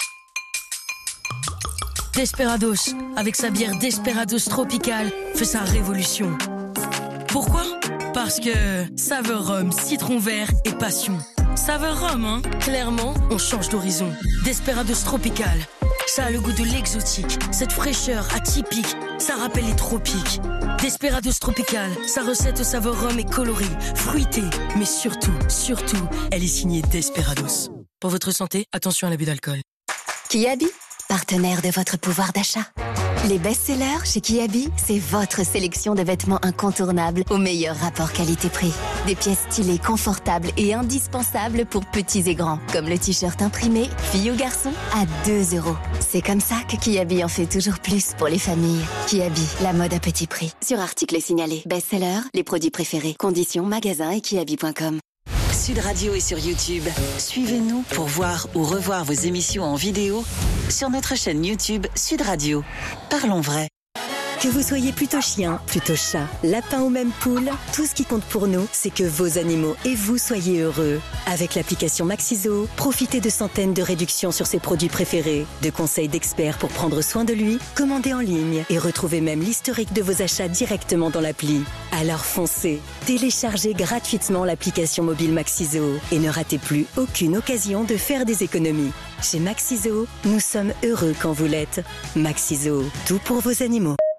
Desperados, avec sa bière Desperados Tropical, fait sa révolution. Pourquoi? Parce que saveur rhum, citron vert et passion. Saveur rhum, hein? Clairement, on change d'horizon. Desperados Tropical, ça a le goût de l'exotique, cette fraîcheur atypique, ça rappelle les tropiques. Desperados Tropical, sa recette au saveur rhum est colorée, fruitée, mais surtout, surtout, elle est signée Desperados. Pour votre santé, attention à l'abus d'alcool. Kiabi, partenaire de votre pouvoir d'achat. Les best-sellers chez Kiabi, c'est votre sélection de vêtements incontournables au meilleur rapport qualité-prix. Des pièces stylées, confortables et indispensables pour petits et grands, comme le t-shirt imprimé, fille ou garçon, à deux euros. C'est comme ça que Kiabi en fait toujours plus pour les familles. Kiabi, la mode à petit prix. Sur article signalé. Best-sellers, les produits préférés. Conditions, magasin et kiabi point com. Sud Radio est sur YouTube. Suivez-nous pour voir ou revoir vos émissions en vidéo sur notre chaîne YouTube Sud Radio. Parlons vrai. Que vous soyez plutôt chien, plutôt chat, lapin ou même poule, tout ce qui compte pour nous, c'est que vos animaux et vous soyez heureux. Avec l'application Maxizoo, profitez de centaines de réductions sur ses produits préférés, de conseils d'experts pour prendre soin de lui, commandez en ligne et retrouvez même l'historique de vos achats directement dans l'appli. Alors foncez, téléchargez gratuitement l'application mobile Maxizoo et ne ratez plus aucune occasion de faire des économies. Chez Maxizoo, nous sommes heureux quand vous l'êtes. Maxizoo, tout pour vos animaux.